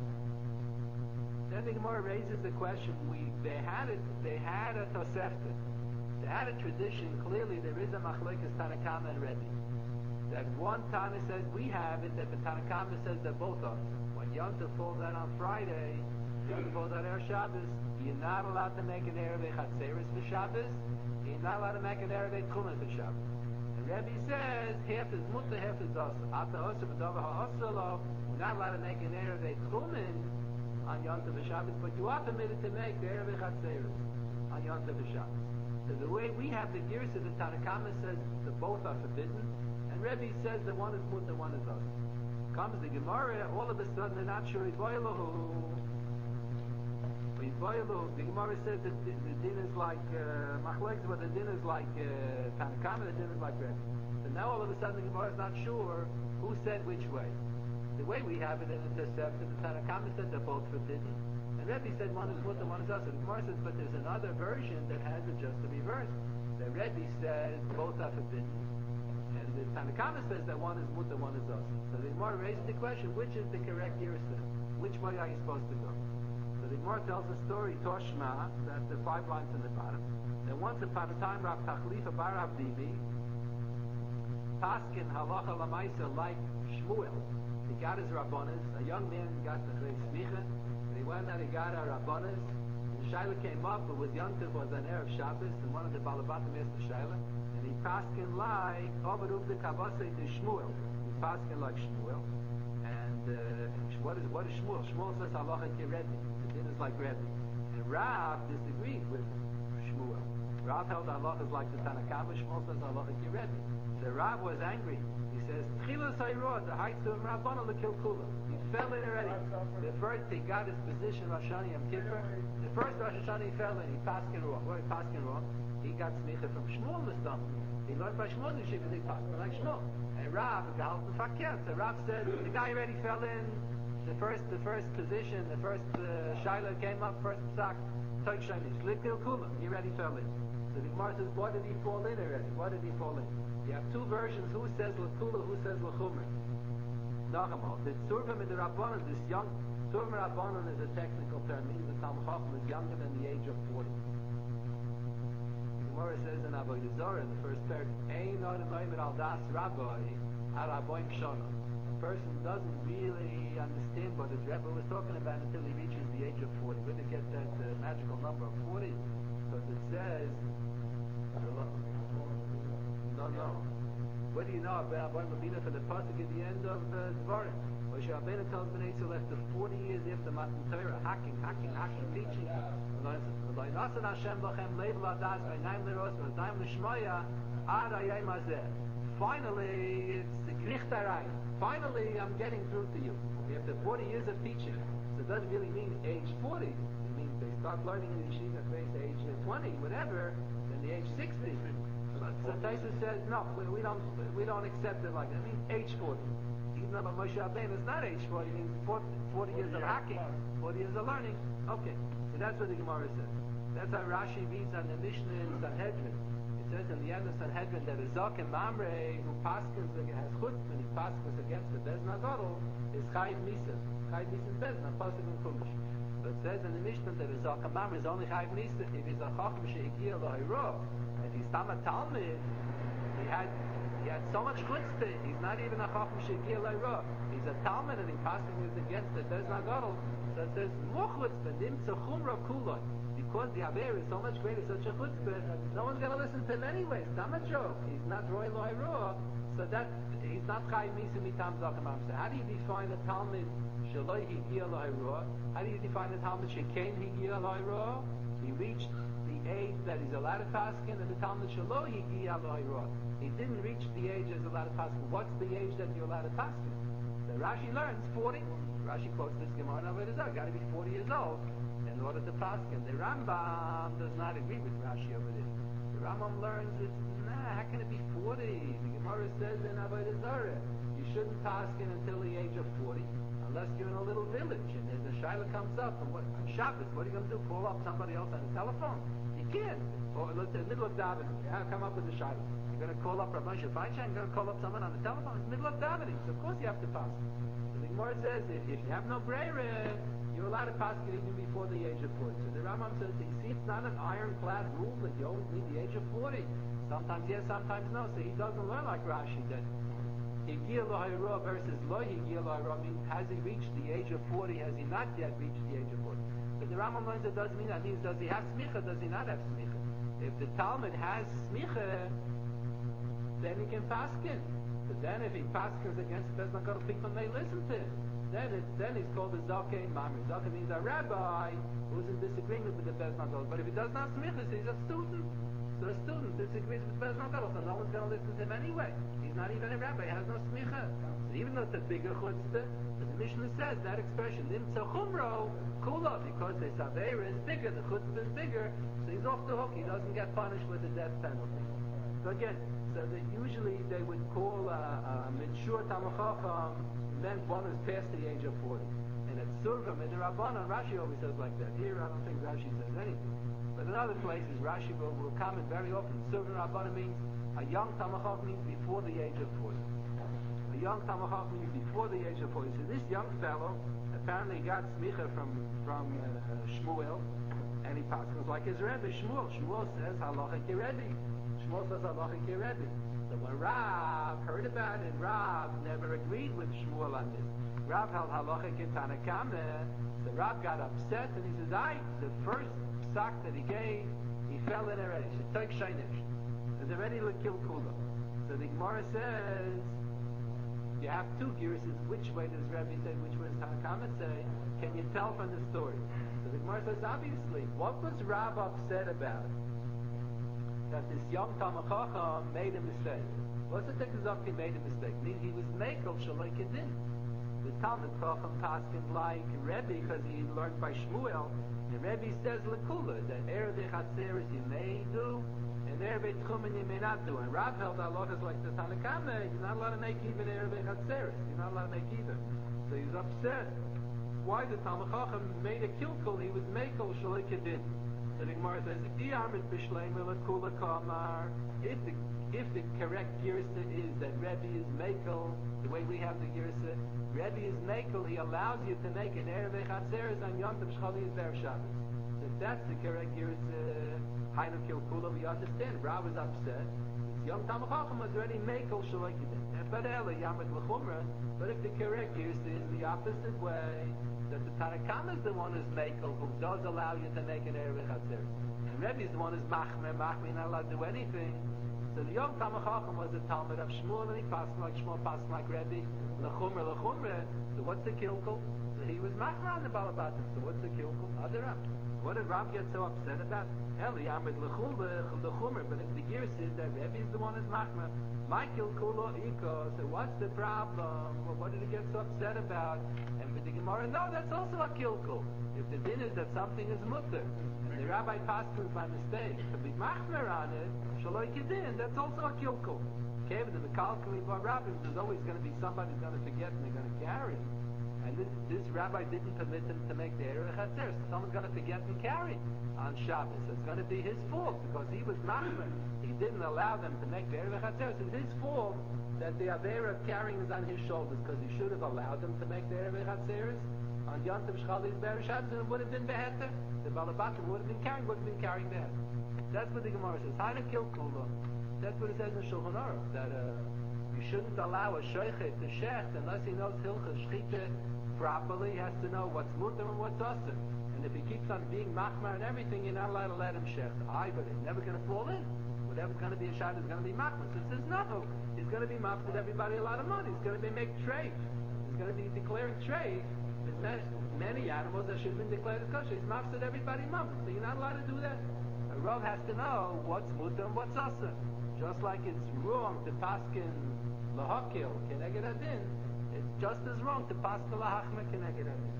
Then the Gemara raises the question: We they had it, they had a Tosefta, they had a tradition. Clearly, there is a machlekes Tanakama and Rebbe. That one Tana says we have it, that the Tanakama says that both of them. When Yom Tov falls out on Friday, Yom Tov falls out on Shabbos, you're not allowed to make an erev chatzeres for Shabbos. You're not allowed to make an erev tchumen for Shabbos. And Rebbe says half is mutter, half is asa. Ata asa b'davar ha'asalo. You're not allowed to make an erev tchumen on Yom Tov Shabbos, but you are permitted to make the Erev Chatzeres on Yom Tov Shabbos. So the way we have the gears of the Tanakama says that both are forbidden, and Rebbe says that one is mutter, one is us. Comes the Gemara, all of a sudden they're not sure Yiboilahu. The Gemara says that the, the din is like uh, Machlekes, but the din is like uh, Tanakama, the din is like Rebbe. So now all of a sudden the Gemara is not sure who said which way. The way we have it in the Tosefta, the Tanakama said they're both forbidden, and Rebbe said one is mutter, one is asa. The Gemara says, but there's another version that has it just the reverse. The Rebbe says both are forbidden, and the Tanakama says that one is mutter, one is asa. So the Gemara raises the question: which is the correct Yerusha? Which way are you supposed to go? So the Gemara tells a story, Toshma, that the five lines in the bottom. That once upon a time, Rav Tachlifa bar Avdimi, Paskin halacha lamaisa like Shmuel. He got his Rabbanas, a young man got the Chrei Smicha, and he went out and got our Rabbanas. The Shaila came up, but with Yom Tov was an Erev Shabbos, and one of the Balabatim asked the Shaila, and he paskin like, Oberub the Kavase to Shmuel. He paskin like Shmuel. And uh, what is what is Shmuel? Shmuel says halacha ki Rebbe. The din is like Rebbe. And Rav disagreed with Shmuel. Rav held halacha is like the Tanakama, Shmuel says halacha Kirebi. So Rav was angry. He says, Tchilas Hayrod, the heights of Rabbana l'kil kula. He fell in already. The first, he got his position, Rosh Hashanah Yom Kippur. The first Rosh Hashanah he fell in, he paskin raw. What he paskin raw? He got smicha from Shmuel this time. He learned by Shmuel, he should be paskin like Shmuel. And Rav, the Gehalt the Fakir. So Rav said, the guy already fell in. The first, the first position, the first uh, Shiloh came up, first psak, Toik Shanish, l'kil kula. He already fell in. So the Gemara says, why did he fall in already? Why did he fall in? You have two versions. Who says l'kula? Who says l'chumer? Nachamal. The Tzurvim in the Rabbanan, this young Tzurvim Rabbanan is a technical term. Means the Talmud Chacham is younger than the age of forty. The Gemara says in Avodah Zarah in the first parak, Ein Adam Oimer al Das Rabbi al Aboim Shana. A person doesn't really understand what his Rebbe was talking about until he reaches the age of forty. Where to get that uh, magical number of forty? Because it says. No, no. What do you know about Rabban Rabbeinu for the pasuk at the end of uh, Dvarim? Moshe Rabbeinu tells Bnei Yisrael after forty years after Matan Torah, hacking, hacking, hacking, teaching. V'loinasan Hashem lachem leiv ladas v'einayim leros v'odayim l'shmoya ad hayom hazeh. Finally, it's the krichtarai. Finally, I'm getting through to you. After forty years of teaching, so it doesn't really mean age forty. It means they start learning in the yeshiva at age twenty, whatever, then the age sixty. So Taisa says, no, we, we don't we don't accept it like that. I mean, age forty. Even though Moshe Rabbeinu is not age forty, it means forty, forty years of hacking, forty years of learning. Okay, so that's what the Gemara says. That's how Rashi reads on the Mishnah in Sanhedrin. It says in the end of Sanhedrin that a Zok and Mamre, who paskins has chutzpah, he paskins against the Bezna Gadol, is Chayiv Misa. Chayiv Misa is Bezna, pasuk in Chumash. But it says in the Mishnah that a Zok and Mamre is only Chayiv Misa if he's a Chacham she'egiya l'hayro. If he's Tama Talmud, he had he had so much chutzpah, he's not even a Chacham she'egiya l'hayro. He's a Talmud and he passing is against the Bezna Gadol. So it says, more chutzpah, nimtza chumra kulon. Because the Aver is so much greater, such a chutzpah, no one's going to listen to him anyway. It's not a joke. He's not roy l'hayro. So that, he's not chayiv misa mitam zakim amsa. How do you define a Talmud shaloi higiya l'hayro? How do you define a Talmud shekein higiya l'hayro? He reached the age that he's allowed to paskin, and the Talmud shaloi higiya l'hayro. He didn't reach the age as allowed to paskin. What's the age that you're allowed to paskin? So Rashi learns forty. Rashi quotes this Gemara in Avodah Zarah. Got to be forty years old in order to paskin. The Rambam does not agree with Rashi over there. The Rambam learns it's nah. How can it be forty? The Gemara says in Avodah Zarah you shouldn't paskin until the age of forty, unless you're in a little village and the Shiloh comes up and what on Shabbos. What are you going to do? Call up somebody else on the telephone? You can't. Or let's say in the middle of davening, yeah, come up with the Shiloh. You're going to call up Rabbi Moshe Feinstein. You're going to call up someone on the telephone. It's the middle of davening, so of course you have to paskin. The Gemara says if, if you have no brayre, you're allowed to pass it even before the age of forty. So the Rambam says, you see, it's not an ironclad rule that you always need the age of forty. Sometimes yes, sometimes no. So he doesn't learn like Rashi that Higiya L'Hayra versus Lo Higiya L'Hayra means has he reached the age of forty? Has he not yet reached the age of forty? But the Rambam learns it doesn't mean that. Means does he have smicha? Does he not have smicha? If the Talmud has smicha, then he can paskin. But then if he paskins against the Bezna Gadol, people may listen to him. Then it's then he's called a Zakei Mamre. Zakei means a rabbi who's in disagreement with the Bezna Gadol. But if he doesn't have smichas, he's a student. So a student disagrees with Bezna Gadol, so no one's going to listen to him anyway. He's not even a rabbi. He has no smicha. So even though it's a bigger chutzpah, the Mishnah says that expression nimtza chumro kula, because the saveira is bigger, the chutzpah is bigger, so he's off the hook. He doesn't get punished with the death penalty. So again, so that usually they would call a, a mature Talmud Chacham meant one who's past the age of forty. And at Survim, and the Rabbanan, Rashi always says like that. Here, I don't think Rashi says anything. But in other places, Rashi will, will comment very often. Survim Rabbanan means a young Talmud Chacham means before the age of forty. A young Talmud Chacham means before the age of forty. So this young fellow apparently got smicha from from uh, Shmuel, and he passed. It was like his Rebbe Shmuel. Shmuel says halacha kirebi. Shmuel says halacha kirebi. So when Rav heard about it, Rav never agreed with Shmuel on this. Rav held halacha kitanakame. So Rav got upset and he says, "I the first sock that he gave, he fell in already. She took shaynish. It's already l'kil kula." So the Gemara says, you have two gears. Which way does Rabbi say? Which way does Tanakama say? Can you tell from the story? So the Gemara says, obviously, what was Rav upset about? that this young Talmid Chacham made a mistake. What's the thing that he made a mistake? I mean, he was Mekel Shaloi Kedin. The Talmid Chacham paskin like Rebbe because he learned by Shmuel, and Rebbe says Lekula that Erev Chatzeres you may do, and Erev Tchumen you may not do. And Rav held halachas like the Tanakama, you're not allowed to make even Erev Chatzeres. You're not allowed to make either. So he's upset. Why the Talmid Chacham made a kilkul? He was Mekel Shaloi Kedin. So the Gemara says, if the if the correct girsa is that Rebbe is Mekel, the way we have the girsa, Rebbe is Mekel, he allows you to make an Erev Chatzeres on Yom Tov Shchali is Erev Shabbos. So if that's the correct girsa, Hainu Kilkula, we understand. Rav is upset. This young Talmid Chacham was already Mekel Shaloi Kedin. But Ela Yamid L'Chumra. But if the correct girsa is the opposite way, that the Tanakam is the one who's Mekel, who does allow you to make an Erev Chatzeres. And Rebbe is the one who's Machmer, Machmer, not allowed to do anything. So the young Talmid Chacham was the Talmud of Shmuel, and he passed like Shmuel, passed like Rebbe, L'Chumra, L'Chumra. So what's the kilkul? So he was Machmer on the Balabatim. So what's the kilkul? Adarab. So what did Rav get so upset about? Eli Amid L'Chumra, L'Chumra. But if the gear says that Rebbe is the one who's Machmer, my kilkulo iko. So what's the problem? Well, what did he get so upset about? And with the Gemara, no, that's also a kilkul. If the din is that something is mutter, and the rabbi passed through by mistake to be Machmer on it, Shaloi Kedin, that's also a kilkul. Kevin, the Mekalkali Bar Rabbi, there's always going to be somebody who's going to forget and they're going to carry. And this, this rabbi didn't permit them to make the Erev Chatzeres. Someone's going to forget and carry on Shabbos. So it's going to be his fault because he was Machmer. He didn't allow them to make the Erev Chatzeres. It's his fault that the Avera of carrying is on his shoulders because he should have allowed them to make the Erev Chatzeres on Yom Tov Shchali Erev Shabbos, and it would have been beheter. The Balabatim would have been carrying, would have been carrying beheter. That's what the Gemara says. Hainu Kilkula. That's what it says in Shulchan Aruch, that uh, you shouldn't allow a shochet to shecht unless he knows Hilchah Shchita properly. He has to know what's mutter and what's asur. And if he keeps on being machmar and everything, you're not allowed to let him shecht. I, but he's never going to fall in. Whatever's going to be a shad is going to be machmar. So it says no. He's going to be mafted everybody a lot of money. He's going to be make trade. He's going to be declaring trade. There's many animals that should have been declared as kosher. He's mafted everybody money. So you're not allowed to do that. A Rav has to know what's mutter and what's asur. Just like it's wrong to paskin lahakil keneged adin, it's just as wrong to paskin lahachmer keneged adin.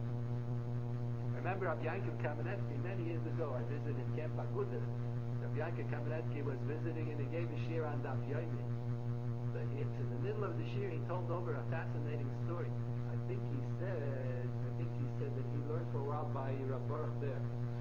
I remember Rabbi Yankiv Kamenetsky many years ago. I visited Camp Aguda. Rabbi Yankiv Kamenetsky was visiting and he gave a shir on Daf Yomi. But it's in the middle of the shir he told over a fascinating story. I think he said, I think he said that he learned for a while by Rav Baruch Ber.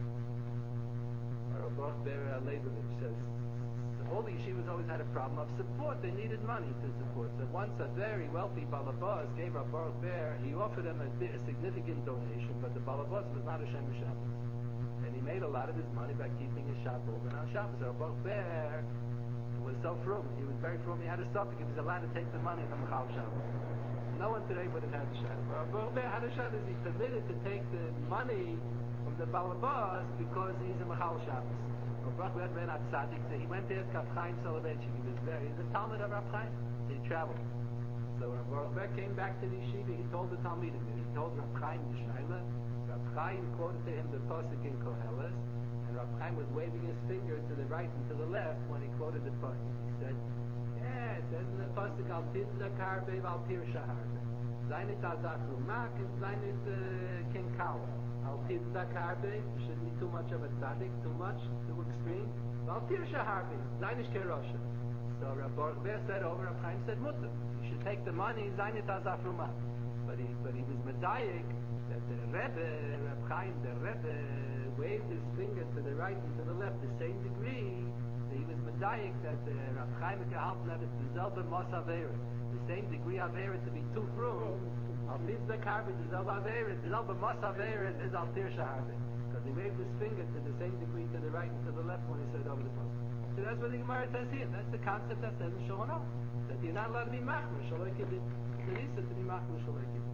Rav Baruch Ber Leibovich says. All the yeshivas always had a problem of support. They needed money to support. So once a very wealthy balabas gave Rav Baruch Ber, he offered him a, a significant donation, but the balabas was not a Shem Shabbos. And he made a lot of his money by keeping his shop open on Shabbos. Rav Baruch Ber was so frum. He was very frum. He had a suffix. He was allowed to take the money from Chal Shabbos. No one today would have had the Shabbos. Rav Baruch Ber had a Shabbos. He permitted to take the money from the balabas because he's a Machal Shabbos. Baruch Ber ran out tzaddik, so he went to ask Rav Chaim Soloveitchik. He was there. He's a Talmud of Rav Chaim. He traveled. So when Baruch Ber came back to the yeshiva, he told the Talmidim. He told Rav Chaim the Shaila. Rav Chaim quoted to him the pasuk in Koheles, and Rav Chaim was waving his finger to the right and to the left when he quoted the pasuk. He said, "Yeah, it says in the pasuk al tizda karbe al tir shaharbe. Zaynit azak rumak and zaynit kenkal. Al tizda karbe shouldn't be too much of a tzaddik, too much, too extreme. Al tir shaharbe, zaynish kerosha." So Rav Baruch Ber said over, Rav Chaim said mutter. You should take the money, zaynit azak rumak. But he, but he was medayik that the Rebbe, Rav Chaim, the Rebbe, waved his finger to the right and to the left the same degree. So he was medayik that uh, Rav Chaim gehalten that it's the zelbe mos avera, the same degree avera to be too frum. Al tizda karbe, the zelbe avera, the zelbe mos avera is al tir shaharbe. Because he waved his finger to the same degree to the right and to the left when he said over the post. So that's what the Gemara says here. That's the concept that says in Shulchan Aruch, that you're not allowed to be machmer shaloi kedin. It's an issa to be machmer shaloi kedin.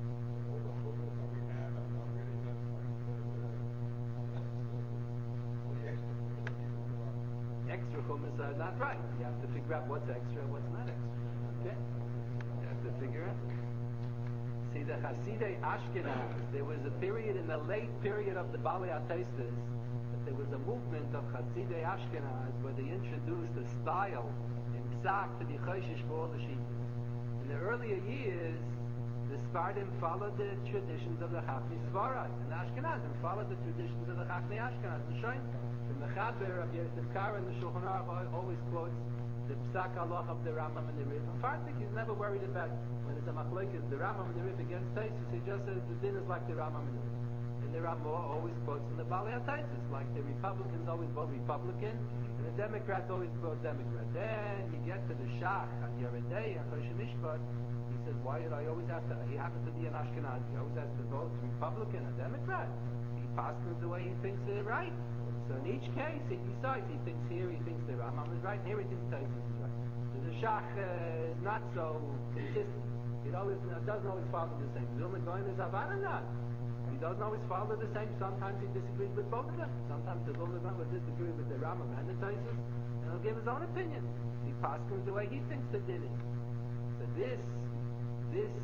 Extra chumas are not right. You have to figure out what's extra and what's not extra. Okay? You have to figure out. See, the Hasidei Ashkenaz, there was a period in the late period of the Bali Atestas, the there was a movement of Chasidei Ashkenaz where they introduced a style in Psak to be Choshesh for all the Shitas. In the earlier years, the Sfardim followed the traditions of the Chachmei Svarad, and the Ashkenazim followed the traditions of the Chachmei Ashkenaz. The Shoin, the Mechaber of Yosef Karo in the Shulchan Aruch always quotes the Psak Halach of the Rambam and the Rif. And Fartik is never worried about when it's a machlokes the Rambam and the Rif against Taisus. He just says the din is like the Rambam and the Rif. And the Rambam always quotes from the Balei HaTaisus, like the Republicans always vote Republican, and the Democrats always vote Democrat. Then you get to the Shach on Yeridei on Choshen Mishpat. He says, why did I always have to? He happens to be an Ashkenazi. He always has to vote Republican or Democrat. He passes the way he thinks is right. So in each case, he decides. He thinks here, he thinks the Rambam is right, and here he thinks Taisus is right. So the Shach uh, is not so consistent. It always it doesn't always follow the same. Vilna Goyen is Avadanad. He doesn't always follow the same. Sometimes he disagrees with both of them. Sometimes the Vilna Goyen will disagree with the Rambam and the Taisus, and he'll give his own opinion. He passes the way he thinks the din is. So this, this.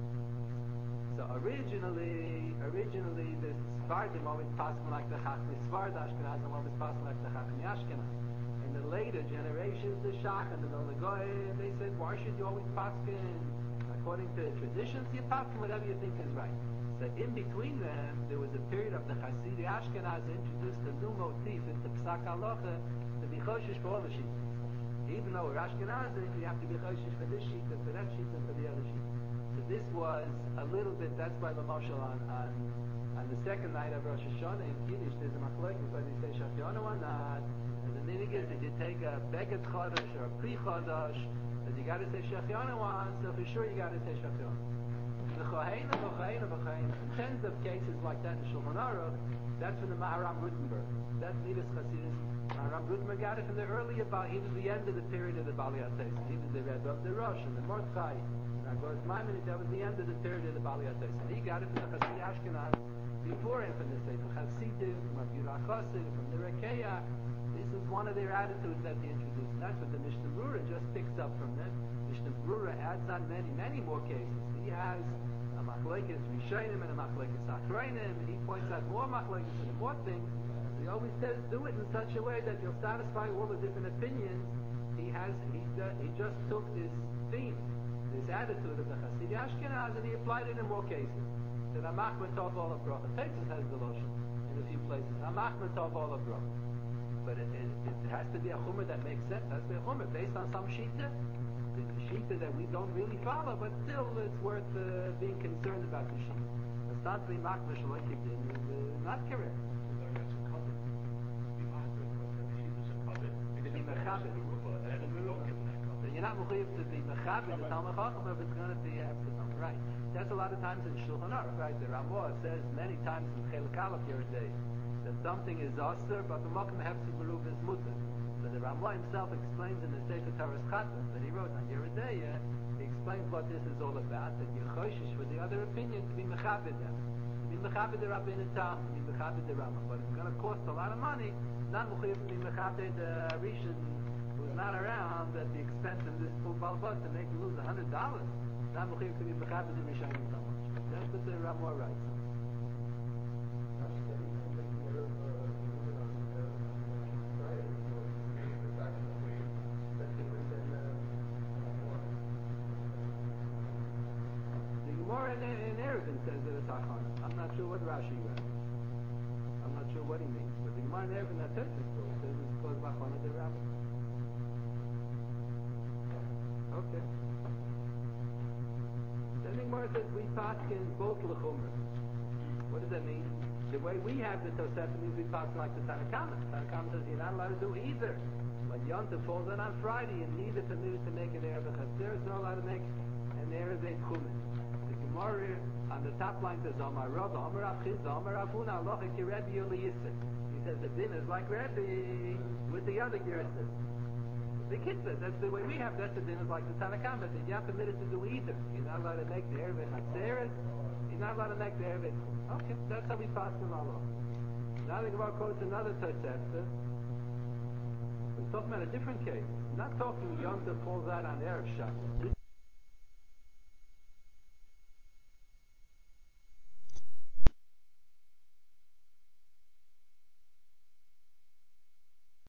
So originally, originally the Sfardim always passed like the Chachmei Sfard Ashkenazim always passed like the Chachmei Ashkenaz. In the later generations, the Shach and the Vilna Goyen, they said, why should you always paskin according to the traditions? You paskin whatever you think is right. So in between them, there was a period of the Chasidei Ashkenaz introduced a new motif into Psak Halacha to be Choshesh for all the Shitas. Even though we're Ashkenazim, you have to be Choshesh for this Shita, for that Shita, for the other Shita. So this was a little bit, that's why the Mashal on, on, on the second night of Rosh Hashanah in Kiddush, there's a machlokes whether you say Shachyono or not. And the minig is that you take a Beged Chodesh or a Pri Chodesh, that you got to say Shachyono on, so for sure you got to say Shachyono. The Chohein, the Chohein, the Chohein, tens of cases like that in Shulchan Aruch, that's from the Maharam Rutenberg. That's Midas Chasidus. Maharam Rutenberg got it from the earlier, he was the end of the period of the Balei HaTaisus. He was the Rebbe of the Rosh and the Mordechai. That was the end of the period of the Balei HaTaisus. He got it from the Chasidei Ashkenaz before him, from the Sefer Chasidim, from Abiyudah Chassid, from the Rekeah. This is one of their attitudes that they introduced. And that's what the Mishnah Brura just picks up from them. Mishnah Brura adds on many, many more cases. He has a machlokes Rishonim and a machlokes Achronim. He points out more machlokes and more things. He always says, do it in such a way that you'll satisfy all the different opinions. He has, he, he just took this theme, this attitude of the Chasidei Ashkenaz, and he applied it in more cases. That Amachman Tov Ola Bracha. Taisus has the lotion in a few places. Amachman Tov Ola Bracha. But it, it, it has to be a chumrah that makes sense. It has to be a chumrah based on some shita. The, the shita that we don't really follow, but still it's worth uh, being concerned about the shita. It's not to be machmir shaloikik din is uh, not correct. Be mechabed. Then you're not mechuyev to be mechabed the Talmud Chacham if it's going to be absent. Right. That's a lot of times in Shulchan Aruch. Right. The Ramah says many times in Chelik Aleph Yeridei that something is aser, but the Mokum Hefsi Baruv is mutter. So the Ramah himself explains in the Sefer Taras Chatas that he wrote on Yeridei, uh, he explains what this is all about, that you're choshish for the other opinion to be mechabed them. To be mechabed the Rabbeinu Tam, to be mechabed the Ramah. But it's going to cost a lot of money, not mechuyev to be mechabed the uh, Rishon who's not around at the expense of this full balbus to make him lose a hundred dollars. Not mechuyev to be mechabed the Rishon so much. That's what the Ramah writes. The Gemara in, in Erevin says that it's Achana. I'm not sure what Rashi writes. I'm not sure what he means. But the Gemara in Erevin that says it says it's called Achana de Rabbi. Okay. Then the Gemara says we paskin both l'chumra. What does that mean? The way we have the Tosefta means we paskin like the Tanakama. Tanakama says you're not allowed to do either. When Yom Tov falls in on Friday, you're neither permitted to make an Erev Chaser, nor allowed to make an Erev Chumash. The Gemara on the top line says, Amar Rav, Amar Rav Chizda, Amar Rav Huna, Aloha ki Rebbe Yoli Yisr. He says the din is like Rebbe with the other Gersa. The Kitzah, that's the way we have, that's the din is like the Tanakama, that you're not permitted to do either. You're not allowed to make the Erev Chaser, you're not allowed to make the Erev Chumash. Okay, that's how we pass in Allah. Now the Gemara quotes another Tosefta. We're talking about a different case. We're not talking Yom Tov falls out on Erev Shabbos.